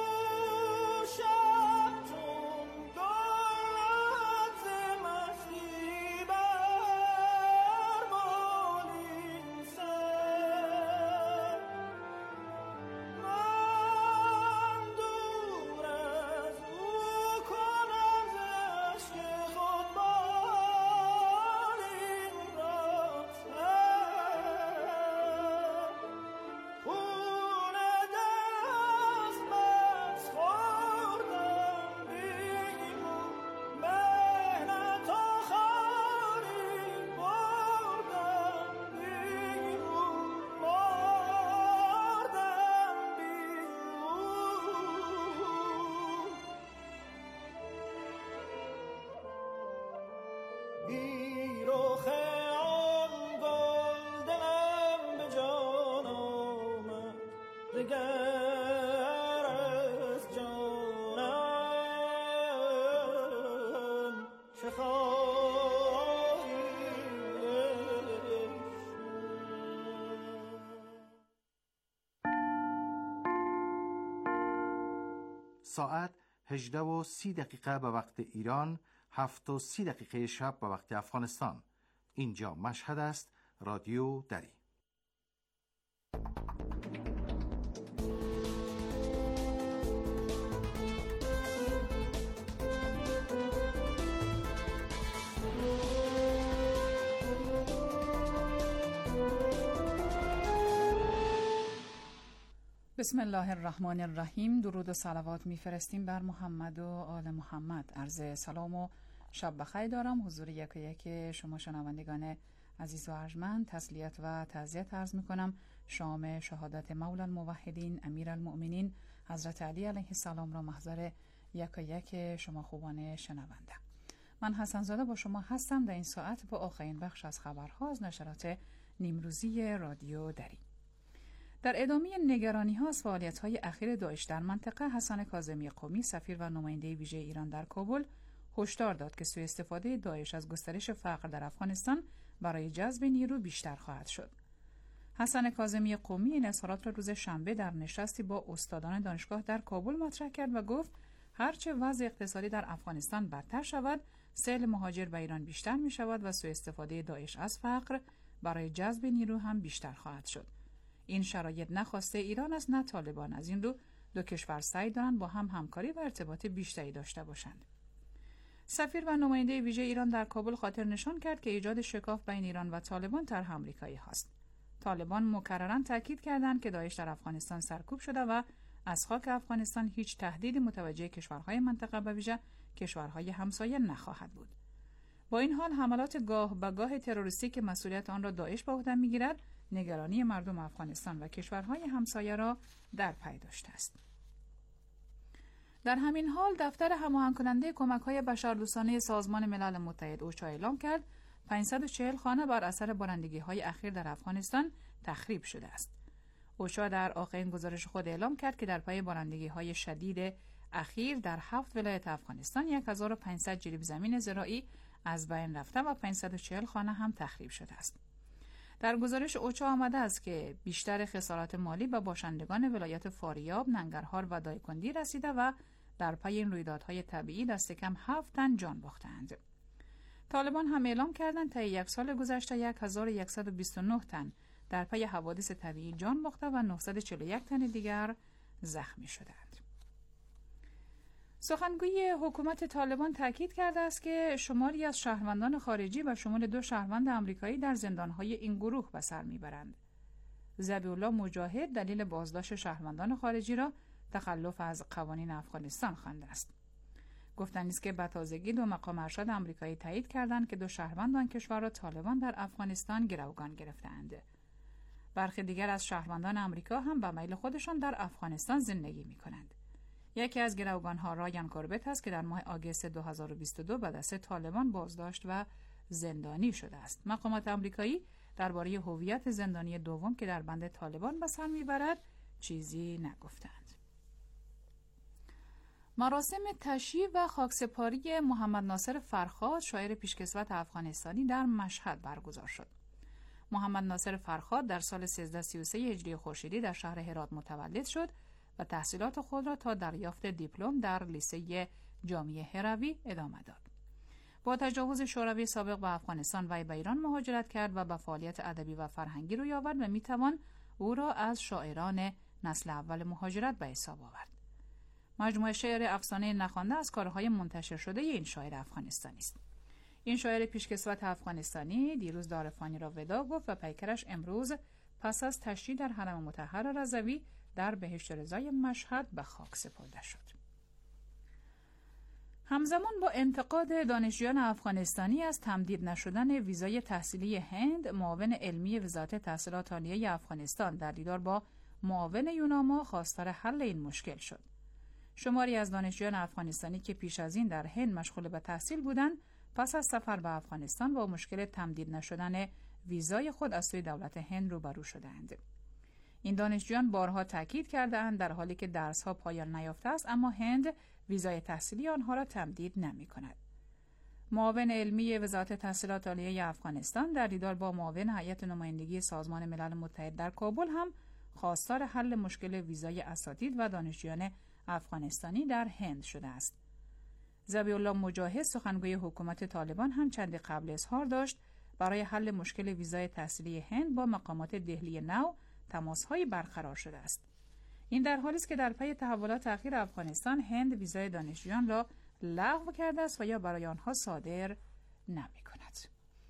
او شب چون دولت مستی بی رخ آن گل دلم به جان آمد دگر از جانم چه خواهی. ساعت هجده و سی دقیقه به وقت ایران، هفت و سی دقیقه شب به وقت افغانستان. اینجا مشهد است، رادیو دری. بسم الله الرحمن الرحیم. درود و صلوات میفرستیم بر محمد و آل محمد. عرض سلام و شب بخیر دارم حضور یک و یک شما شنوندگان عزیز و ارجمند. تسلیت و تعزیت عرض میکنم شام شهادت مولا الموحدین امیر المؤمنین حضرت علی علیه السلام را محضر یک و یک شما خوبان شنونده. من حسن زاده با شما هستم در این ساعت با آخرین بخش از خبرها از نشرات نیمروزی رادیو دری. در ادامه نگرانی ها از فعالیت های اخیر داعش در منطقه، حسن کاظمی قمی سفیر و نماینده ویژه ایران در کابل هشدار داد که سوء استفاده داعش از گسترش فقر در افغانستان برای جذب نیرو بیشتر خواهد شد. حسن کاظمی قمی این اظهارات را روز شنبه در نشستی با استادان دانشگاه در کابل مطرح کرد و گفت هرچه وضع اقتصادی در افغانستان بدتر شود، سیل مهاجر به ایران بیشتر می شود و سوء استفاده داعش از فقر برای جذب نیرو هم بیشتر خواهد شد. این شرایط نخواسته ایران است نه طالبان. از این رو دو کشور سعی دارند با هم همکاری و ارتباط بیشتری داشته باشند. سفیر و نماینده ویژه ایران در کابل خاطر نشان کرد که ایجاد شکاف بین ایران و طالبان طرح آمریکایی هاست. طالبان مکرراً تاکید کردند که داعش در افغانستان سرکوب شده و از خاک افغانستان هیچ تهدیدی متوجه کشورهای منطقه به ویژه کشورهای همسایه نخواهد بود. با این حال حملات گاه به گاه تروریستی که مسئولیت آن را داعش به عهده می‌گیرد، نگرانی مردم افغانستان و کشورهای همسایه را در پی داشته است. در همین حال دفتر هماهنگ کننده کمک‌های بشردوستانه سازمان ملل متحد اوچا اعلام کرد پانصد و چهل خانه بر اثر بارندگی‌های اخیر در افغانستان تخریب شده است. اوچا در آخرین گزارش خود اعلام کرد که در پی بارندگی‌های شدید اخیر در هفت ولایت افغانستان یک هزار و پانصد جریب زمین زراعی از بین رفته و پانصد و چهل خانه هم تخریب شده است. در گزارش اوچا آمده است که بیشتر خسارات مالی به باشندگان ولایت فاریاب، ننگرهار و دایکندی رسیده و در پی این رویدادهای طبیعی دست کم هفت تن جان باختند. طالبان هم اعلام کردند تا یک سال گذشته یک هزار و صد و بیست و نه تن در پی حوادث طبیعی جان باخته و نهصد و چهل و یک تن دیگر زخمی شدند. سخنگوی حکومت طالبان تاکید کرده است که شماری از شهروندان خارجی و شمول دو شهروند آمریکایی در زندان‌های این گروه به سر میبرند. ذبیح‌الله مجاهد دلیل بازداشت شهروندان خارجی را تخلف از قوانین افغانستان خوانده است. گفتند است که به تازگی دو مقام ارشد آمریکایی تایید کردند که دو شهروند آن کشور را طالبان در افغانستان گروگان گرفتند. برخی دیگر از شهروندان آمریکا هم به میل خودشان در افغانستان زندگی می‌کنند. یکی از گروگان‌ها رایان کوربت است که در ماه آگوست دو هزار و بیست و دو به دست طالبان بازداشت و زندانی شده است. مقامات آمریکایی درباره هویت زندانی دوم که در بند طالبان به سر میبرد چیزی نگفتند. مراسم تشییع و خاکسپاری محمد ناصر فرخاد شاعر پیشکسوت افغانستانی در مشهد برگزار شد. محمد ناصر فرخاد در سال سیزده سی و سه هجری خورشیدی در شهر هرات متولد شد و تحصیلات خود را تا دریافت دیپلم در لیسه جامعه هروی ادامه داد. با تجاوز شوروی سابق به افغانستان وی به ایران مهاجرت کرد و به فعالیت ادبی و فرهنگی روی آورد و میتوان او را از شاعران نسل اول مهاجرت به حساب آورد. مجموعه شعر افسانه نخوانده از کارهای منتشر شده این شاعر افغانستانی است. این شاعر پیشکسوت افغانستانی دیروز دار فانی را وداع گفت و پیکرش امروز پس از تشییع در حرم مطهر رضوی در بهشت رضای مشهد به خاک سپرده شد. همزمان با انتقاد دانشجویان افغانستانی از تمدید نشدن ویزای تحصیلی هند، معاون علمی وزارت تحصیلات عالیه افغانستان در دیدار با معاون یوناما خواستار حل این مشکل شد. شماری از دانشجویان افغانستانی که پیش از این در هند مشغول به تحصیل بودند، پس از سفر به افغانستان با مشکل تمدید نشدن ویزای خود از سوی دولت هند روبرو شدند. این دانشجویان بارها تاکید کرده‌اند در حالی که درس‌ها پایان نیافته است، اما هند ویزای تحصیلی آنها را تمدید نمی‌کند. معاون علمی وزارت تحصیلات عالیه افغانستان در دیدار با معاون هیئت نمایندگی سازمان ملل متحد در کابل هم خواستار حل مشکل ویزای اساتید و دانشجویان افغانستانی در هند شده است. ذبیح الله مجاهد سخنگوی حکومت طالبان هم چندی قبل اظهار داشت برای حل مشکل ویزای تحصیلی هند با مقامات دهلی نو تماس‌های برقرار شده است. این در حالی است که در پی تحولات اخیر افغانستان هند ویزای دانشجویان را لغو کرده است و یا برای آنها صادر نمی‌کند.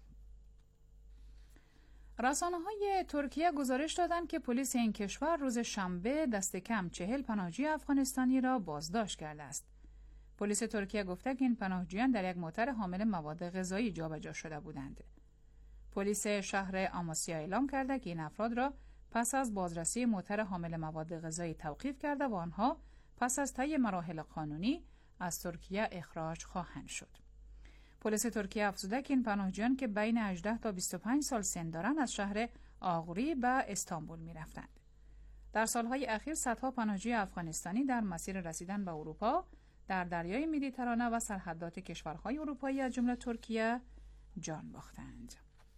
رسانه‌های ترکیه گزارش دادند که پلیس این کشور روز شنبه دست کم چهل پناهجوی افغانستانی را بازداشت کرده است. پلیس ترکیه گفته که این پناهجویان در یک موتر حامل مواد غذایی جابجا شده بودند. پلیس شهر آماسیا اعلام کرده که این افراد را پس از بازرسی موتر حامل مواد غذایی توقیف کرده و آنها پس از طی مراحل قانونی از ترکیه اخراج خواهند شد. پلیس ترکیه افزوده که این پناهجویان که بین هجده تا بیست و پنج سال سن دارند از شهر آغوری به استانبول می رفتند. در سالهای اخیر صدها پناهجوی افغانستانی در مسیر رسیدن به اروپا در دریای مدیترانه و سرحدات کشورهای اروپایی از جمله ترکیه جان باختند.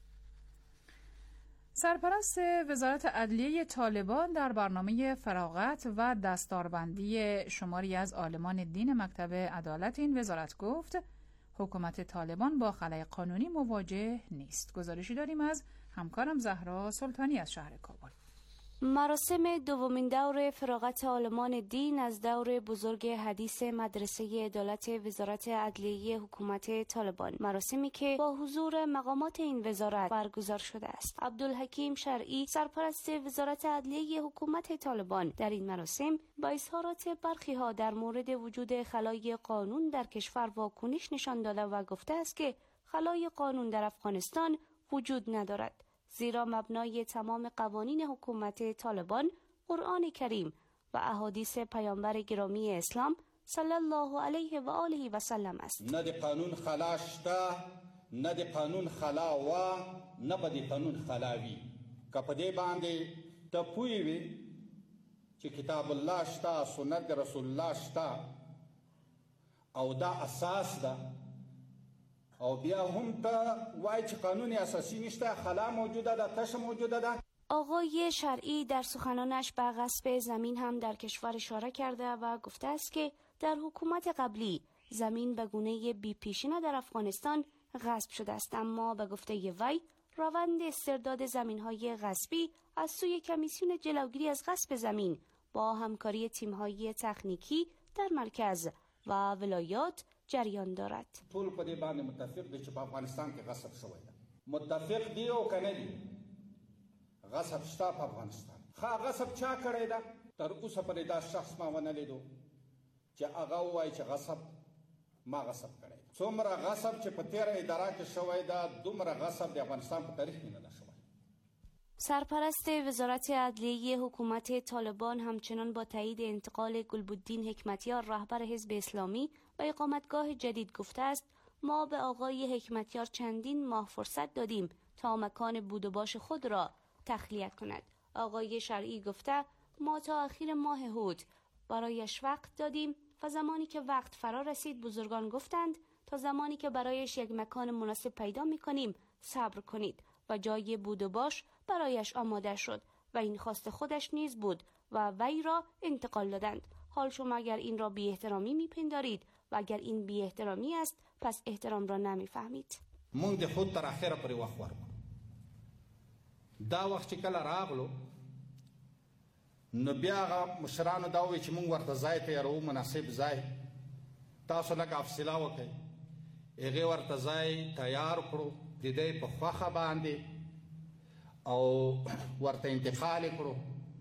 سرپرست وزارت عدلیه طالبان در برنامه فراغت و دستاربندی شماری از عالمان دین مکتب عدالت این وزارت گفت حکومت طالبان با خلأ قانونی مواجه نیست. گزارشی داریم از همکارم زهرا سلطانی از شهر کابل. مراسم دومین دور فراغت عالمان دین از دور بزرگ حدیث مدرسه عدالت وزارت عدلیه حکومت طالبان، مراسمی که با حضور مقامات این وزارت برگزار شده است. عبدالحکیم شرعی سرپرست وزارت عدلیه حکومت طالبان در این مراسم با اظهارات برخی ها در مورد وجود خلای قانون در کشور واکنش نشان داده و گفته است که خلای قانون در افغانستان وجود ندارد، زیرا مبنای تمام قوانین حکومت طالبان قرآن کریم و احادیث پیامبر گرامی اسلام صلی الله علیه و آله و سلم است. نه د قانون خلا شته، نه د قانون خلا و نه به د قانون خلاوي. که په دې باندې ته پوه وي چې کتاب الله شته، سنت رسول الله شته او دا اساس ده، او بیا هم تا وای چې قانون اساسی نشته، خلا موجوده ده، تش موجوده ده. آقای شرعی در سخنانش به غصب زمین هم در کشور اشاره کرده و گفته است که در حکومت قبلی زمین به گونه بی پیشینه در افغانستان غصب شده است، اما به گفته وی روند استرداد زمین‌های غصبی از سوی کمیسیون جلوگیری از غصب زمین با همکاری تیم‌های تکنیکی در مرکز و ولایات جریان دارد. ټول په دې باندې متفق دي چې په افغانستان کې غصب شوی ده. متفق دی او کنه دی غصب شته په افغانستان. خا غصب چا کړی ده؟ تر اوسه پرې دا شخص ما ونه لیدو چې هغه وایي چې غصب ما غصب کړی. څومره غصب چې په تیره اداره کې شوی ده، دومره غصب د افغانستان په تاریخ کې نه شوی. سرپرست وزارت عدلیه حکومت طالبان همچنان با تایید انتقال گلبدین حکمتیار رهبر حزب اسلامی به اقامتگاه جدید گفته است ما به آقای حکمتیار چندین ماه فرصت دادیم تا مکان بود و باش خود را تخلیه کند. آقای شرعی گفته ما تا اخیر ماه هود برایش وقت دادیم و زمانی که وقت فرا رسید بزرگان گفتند تا زمانی که برایش یک مکان مناسب پیدا می کنیم صبر کنید و جای بود و باش برایش آماده شد و این خواست خودش نیز بود و وی را انتقال دادند. حال شما اگر این را بی احترامی میپندارید و اگر این بی احترامی است پس احترام را نمیفهمید. مونږ د خود تر اخره پرې وخت ورکړو. دا وخت چې کله راغلو نو بیا هغه مشرانو دا وایي چې مونږ ورته ځای تیارو، مناسب ځای، تاسو لږ حوصله وکړئ. هغې ورته ځای تیار کړو د دې په خوښه باندې او ورته انتقال کړو.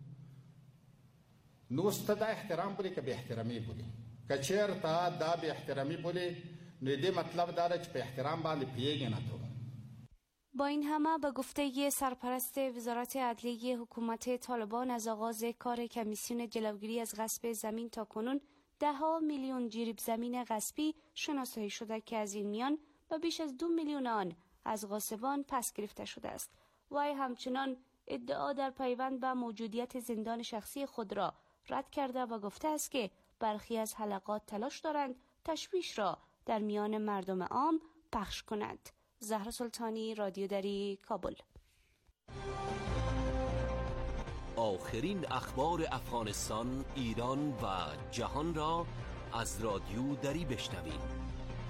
نو اوس ته دا احترام بولي که بې احترامي بولي؟ که چېرته دا بې احترامي بولي نو دې مطلب دا ده چې په احترام باندې پوهېږي نه تو. با این همه به گفته سرپرست وزارت عدلیه حکومت طالبان از آغاز کار کمیسیون جلوگیری از غصب زمین تا کنون ده ها میلیون جریب زمین غصبی شناسایی شده که از این میان و بیش از دو میلیون آن از غاصبان پس گرفته شده است. وی همچنان ادعا در پیوند به موجودیت زندان شخصی خود را رد کرده و گفته است که برخی از حلقات تلاش دارند تشویش را در میان مردم عام پخش کنند. زهرا سلطانی، رادیو دری، کابل. آخرین اخبار افغانستان، ایران و جهان را از رادیو دری بشنوید.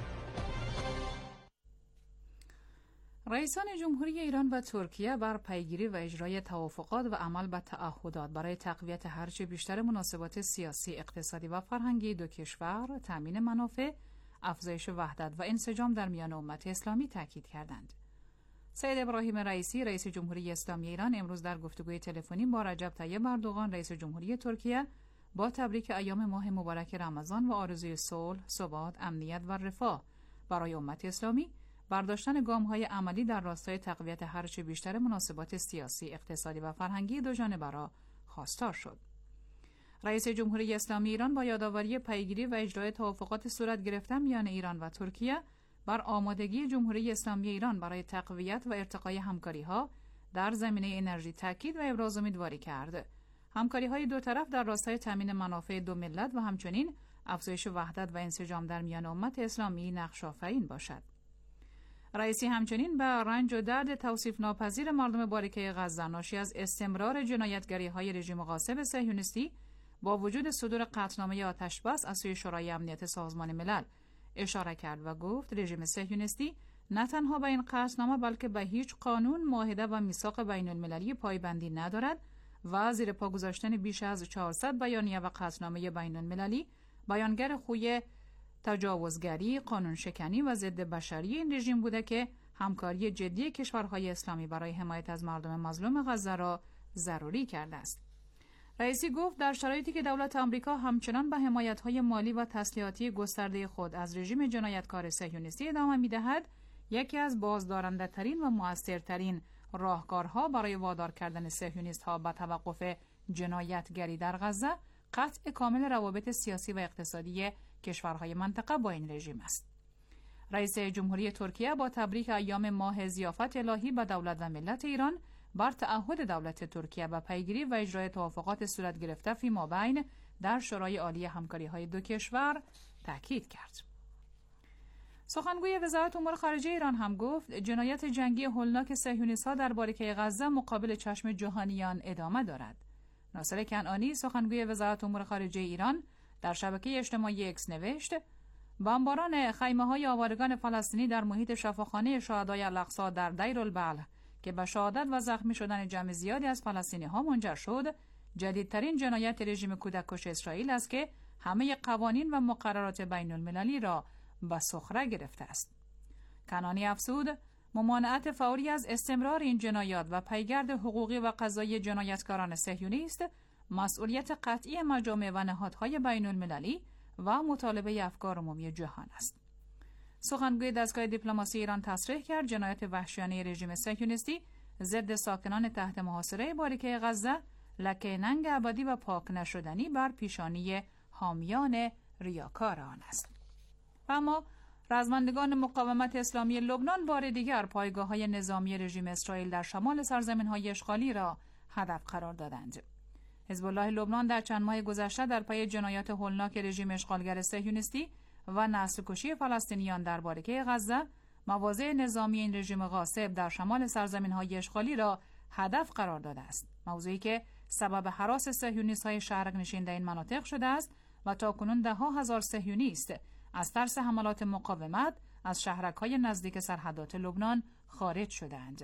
رئیسان جمهوری ایران و ترکیه بر پیگیری و اجرای توافقات و عمل به تعهدات برای تقویت هرچه بیشتر مناسبات سیاسی، اقتصادی و فرهنگی دو کشور، تامین منافع، افزایش وحدت و انسجام در میان امت اسلامی تاکید کردند. سید ابراهیم رئیسی، رئیس جمهوری اسلامی ایران، امروز در گفتگوی تلفنی با رجب طیب اردوغان، رئیس جمهوری ترکیه، با تبریک ایام ماه مبارک رمضان و آرزوی صلح، ثبات، امنیت و رفاه برای امت اسلامی، برداشتن گام‌های عملی در راستای تقویت هرچه بیشتر مناسبات سیاسی، اقتصادی و فرهنگی دو جانبه را خواستار شد. رئیس جمهوری اسلامی ایران با یادآوری پیگیری و اجرای توافقات صورت گرفته میان ایران و ترکیه بر آمادگی جمهوری اسلامی ایران برای تقویت و ارتقای همکاری‌ها در زمینه انرژی تاکید و ابراز امیدواری کرد. همکاری‌های دو طرف در راستای تامین منافع دو ملت و همچنین افزایش وحدت و انسجام در میان امت اسلامی نقش‌آفرین باشد. رئیسی همچنین به رنج و درد توصیف ناپذیر مردم باریکه غزه ناشی از استمرار جنایتگری‌های رژیم غاصب صهیونیستی با وجود صدور قطعنامه آتش‌بس از سوی شورای امنیت سازمان ملل اشاره کرد و گفت رژیم صهیونیستی نه تنها به این قطعنامه بلکه به هیچ قانون، معاهده و میثاق بین‌المللی پایبندی ندارد و زیر پا گذاشتن بیش از چهارصد بیانیه و قطعنامه بین‌المللی بیانگر خوی تجاوزگری، قانون شکنی و ضد بشری این رژیم بوده که همکاری جدی کشورهای اسلامی برای حمایت از مردم مظلوم غزه را ضروری کرده است. رئیسی گفت در شرایطی که دولت آمریکا همچنان به حمایت‌های مالی و تسلیحاتی گسترده خود از رژیم جنایتکار صهیونیستی ادامه می‌دهد، یکی از بازدارنده‌ترین و مؤثرترین راهکارها برای وادار کردن صهیونیست‌ها به توقف جنایتگری در غزه قطع کامل روابط سیاسی و اقتصادی کشورهای منطقه با این رژیم است. رئیس جمهوری ترکیه با تبریک ایام ماه ضیافت الهی به دولت و ملت ایران بر تعهد دولت ترکیه به پیگیری و اجرای توافقات صورت گرفته فیمابین در شورای عالی همکاری‌های دو کشور تاکید کرد. سخنگوی وزارت امور خارجه ایران هم گفت جنایت جنگی هولناک صهیونیست‌ها در باریکه غزه مقابل چشم جهانیان ادامه دارد. ناصر کنعانی، سخنگوی وزارت امور خارجه ایران، در شبکه اجتماعی اکس نوشت بمباران خیمه‌های آوارگان فلسطینی در محیط شفاخانه شهدای الاقصی در دیرالبلح که به شهادت و زخمی شدن جمع زیادی از فلسطینی‌ها منجر شد، جدیدترین جنایت رژیم کودککش اسرائیل است که همه قوانین و مقررات بین‌المللی را به سخره گرفته است. کنعانی افزود ممانعت فوری از استمرار این جنایات و پیگرد حقوقی و قضایی جنایتکاران صهیونیست مسئولیت قطعی مجامع و نهادهای بین‌المللی و مطالبه افکار عمومی جهان است. سخنگوی دستگاه دیپلماسی ایران تصریح کرد جنایت وحشیانه رژیم صهیونیستی ضد ساکنان تحت محاصره باریکه غزه لکه ننگ ابدی و پاک نشدنی بر پیشانی حامیان ریاکار آن است. اما رزمندگان مقاومت اسلامی لبنان بار دیگر پایگاه‌های نظامی رژیم اسرائیل در شمال سرزمین‌های اشغالی را هدف قرار دادند. حزب الله لبنان در چند ماه گذشته در پی جنایات هولناک رژیم اشغالگر صهیونیستی و نسل‌کشی فلسطینیان در باریکه غزه، مواضع نظامی این رژیم غاصب در شمال سرزمین‌های اشغالی را هدف قرار داده است. موضوعی که سبب هراس صهیونیست‌های شهرنشین در این مناطق شده است و تاکنون ده ها هزار صهیونیست از ترس حملات مقاومت از شهرک‌های نزدیک سرحدات لبنان خارج شدند.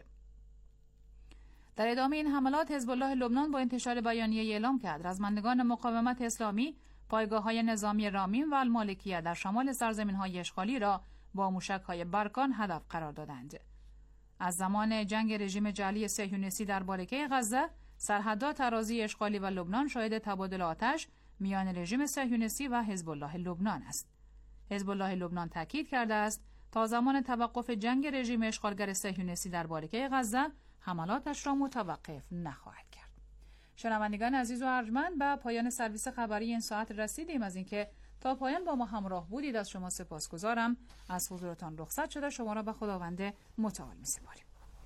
در ادامه این حملات حزب الله لبنان با انتشار بیانیه اعلام کرد رزمندگان مقاومت اسلامی پایگاه‌های نظامی رامین و المالکیه در شمال سرزمین‌های اشغالی را با موشک‌های برکان هدف قرار دادند. از زمان جنگ رژیم جعلی صهیونیستی در باریکه غزه، سرحدات اراضی اشغالی و لبنان شاهد تبادل آتش میان رژیم صهیونیستی و حزب الله لبنان است. حزب الله لبنان تاکید کرده است تا زمان توقف جنگ رژیم اشغالگر صهیونیستی در باریکه غزه حملاتش را متوقف نخواهد کرد. شنوندگان عزیز و ارجمند، به پایان سرویس خبری این ساعت رسیدیم. از اینکه تا تا پایان با ما همراه بودید از شما سپاسگزارم. از حضورتان رخصت شده شما را به خداوند متعال می‌سپاریم.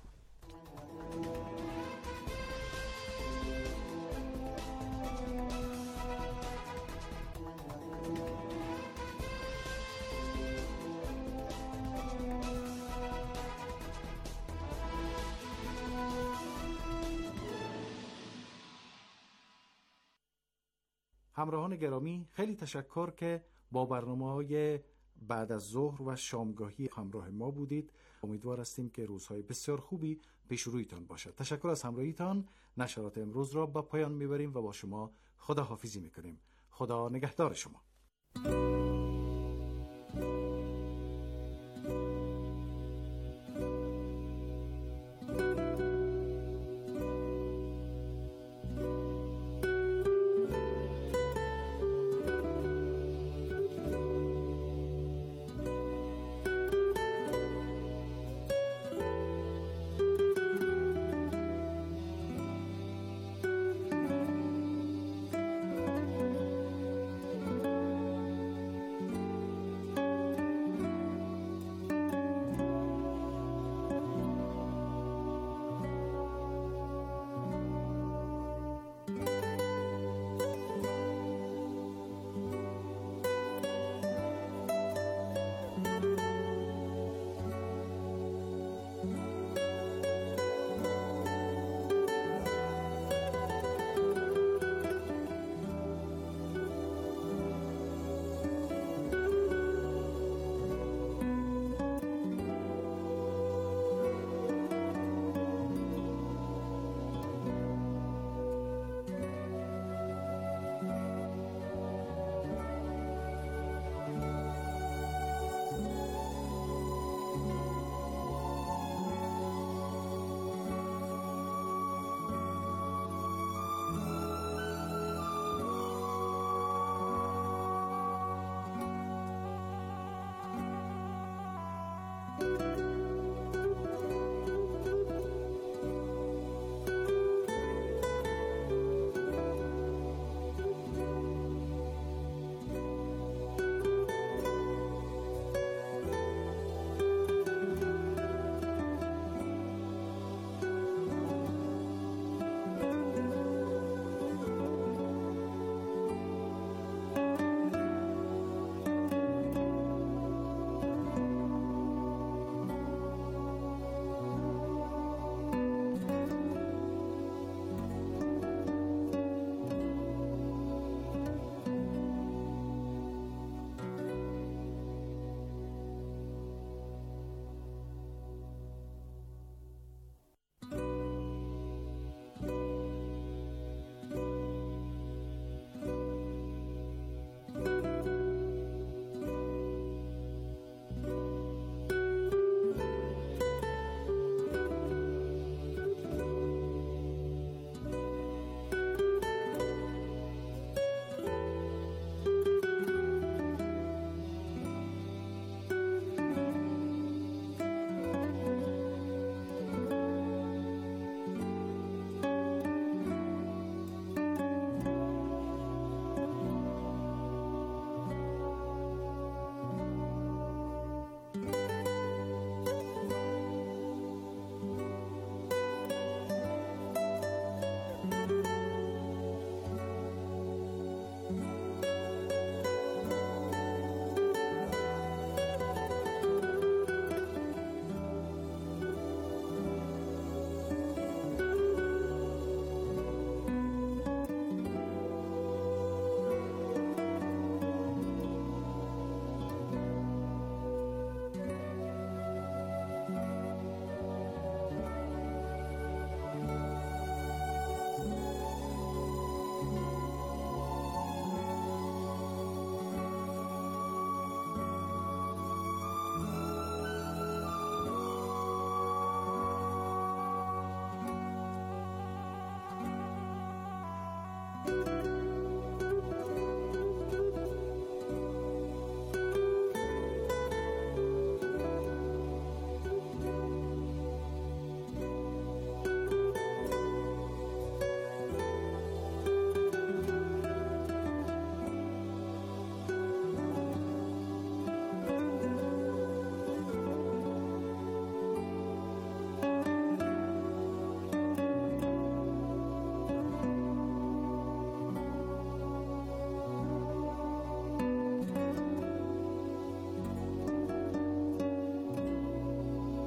همراهان گرامی، خیلی تشکر که با برنامه‌های بعد از ظهر و شامگاهی همراه ما بودید. امیدوار هستیم که روزهای بسیار خوبی پیش رویتان باشد. تشکر از همراهیتان. نشرات امروز را به پایان میبریم و با شما خداحافظی میکنیم. خدا نگهدار شما.